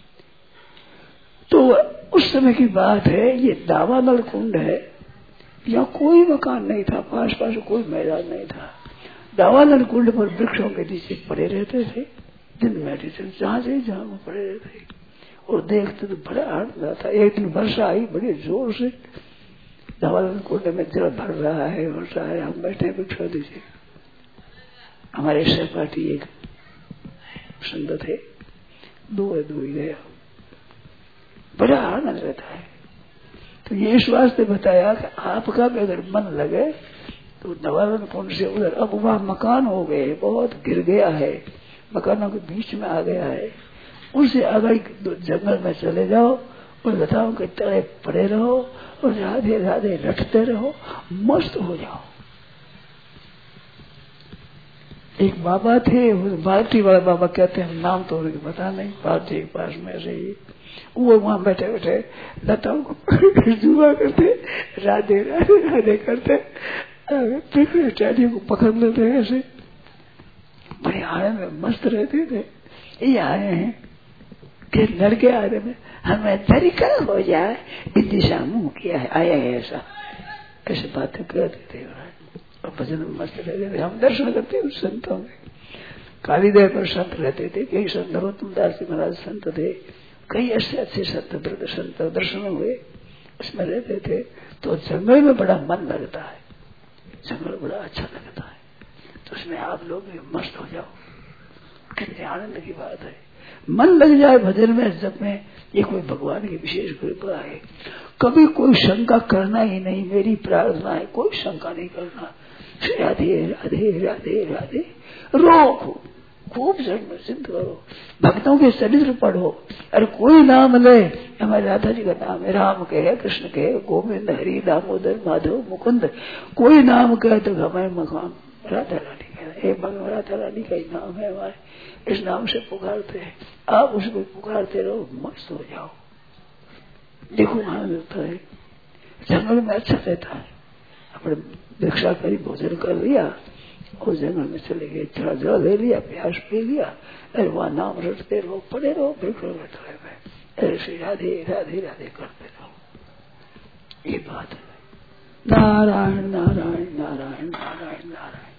तो उस समय की बात है, ये दावानल कुंड है, यहाँ कोई मकान नहीं था, पास पास कोई मैदान नहीं था। दावानल कुंड पर वृक्षों के नीचे पड़े रहते थे, दिन में जहाँ से जहाँ में पड़े रहते और देखते तो बड़ा आनंद आता। एक दिन वर्षा आई बड़े जोर से, दावानल कुंड में जल भर रहा है, वर्षा है, हम बैठे वृक्षों नीचे। हमारे सहपाठी एक संगत है, 2 ही गया, बड़ा आनंद रहता है। तो ये इस वास्ते बताया कि आपका भी अगर मन लगे तो दावानल कुंड से उधर, अब वहाँ मकान हो गए, बहुत गिर गया है, मकानों के बीच में आ गया है। उनसे अगर जंगल में चले जाओ और लताओं के तले पड़े रहो और राधे राधे रटते रहो, मस्त हो जाओ। एक बाबा थे, भारती वाले बाबा कहते हैं, नाम तो उनके पता नहीं, भारती के पास में से ही वो वहां बैठे बैठे लताओं को जुआ करते, राधे राधे राधे करते, चारियों को पकड़ लेते, ऐसे बड़े आनंद में मस्त रहते थे। ये आए हैं कि लड़के आ रहे में हमें तरीका हो जाए, दिशा मुंह किया है, आया है ऐसे बातें करते थे और भजन में मस्त रहते थे। हम दर्शन करते उस संतों में, कालीदेव पर संत रहते थे, कई संत नरोत्तम दास जी महाराज संत थे, कई ऐसे अच्छे संत वृद्ध संत दर्शन हुए, उसमें रहते थे। तो जंगल में बड़ा मन लगता है, जंगल बड़ा अच्छा लगता है, तो उसमें आप लोग भी मस्त हो जाओ। कितने आनंद की बात है, मन लग जाए भजन में, जब में, ये कोई भगवान की विशेष कृपा है। कभी कोई शंका करना ही नहीं, मेरी प्रार्थना है, कोई शंका नहीं करना। राधे राधे राधे राधे रो, खूब सिद्ध करो, भक्तों के चरित्र पढ़ो। अरे कोई नाम ले, हमारे राधा जी का नाम है, राम कहे, कृष्ण कहे, गोविंद, हरि, दामोदर, माधव, मुकुंद, कोई नाम कहे तो हमारे मकाम राधा रानी कहे, राधा रानी का ही नाम है हमारे, इस नाम से पुकारते हैं। आप उसको पुकारते रहो, मस्त हो जाओ। देखो वहां मिलता है, जंगल में अच्छा रहता है। अपने भिक्षा करी, भोजन कर लिया और जंगल में चले गए, थोड़ा जल ले लिया, प्यास पी लिया, अरे वहां नाम रटते रहो, पड़े रहो, वृक्ष में बैठे हुए, ऐसे राधे राधे राधे करते रहो। ये बात है। नारायण नारायण नारायण नारायण नारायण।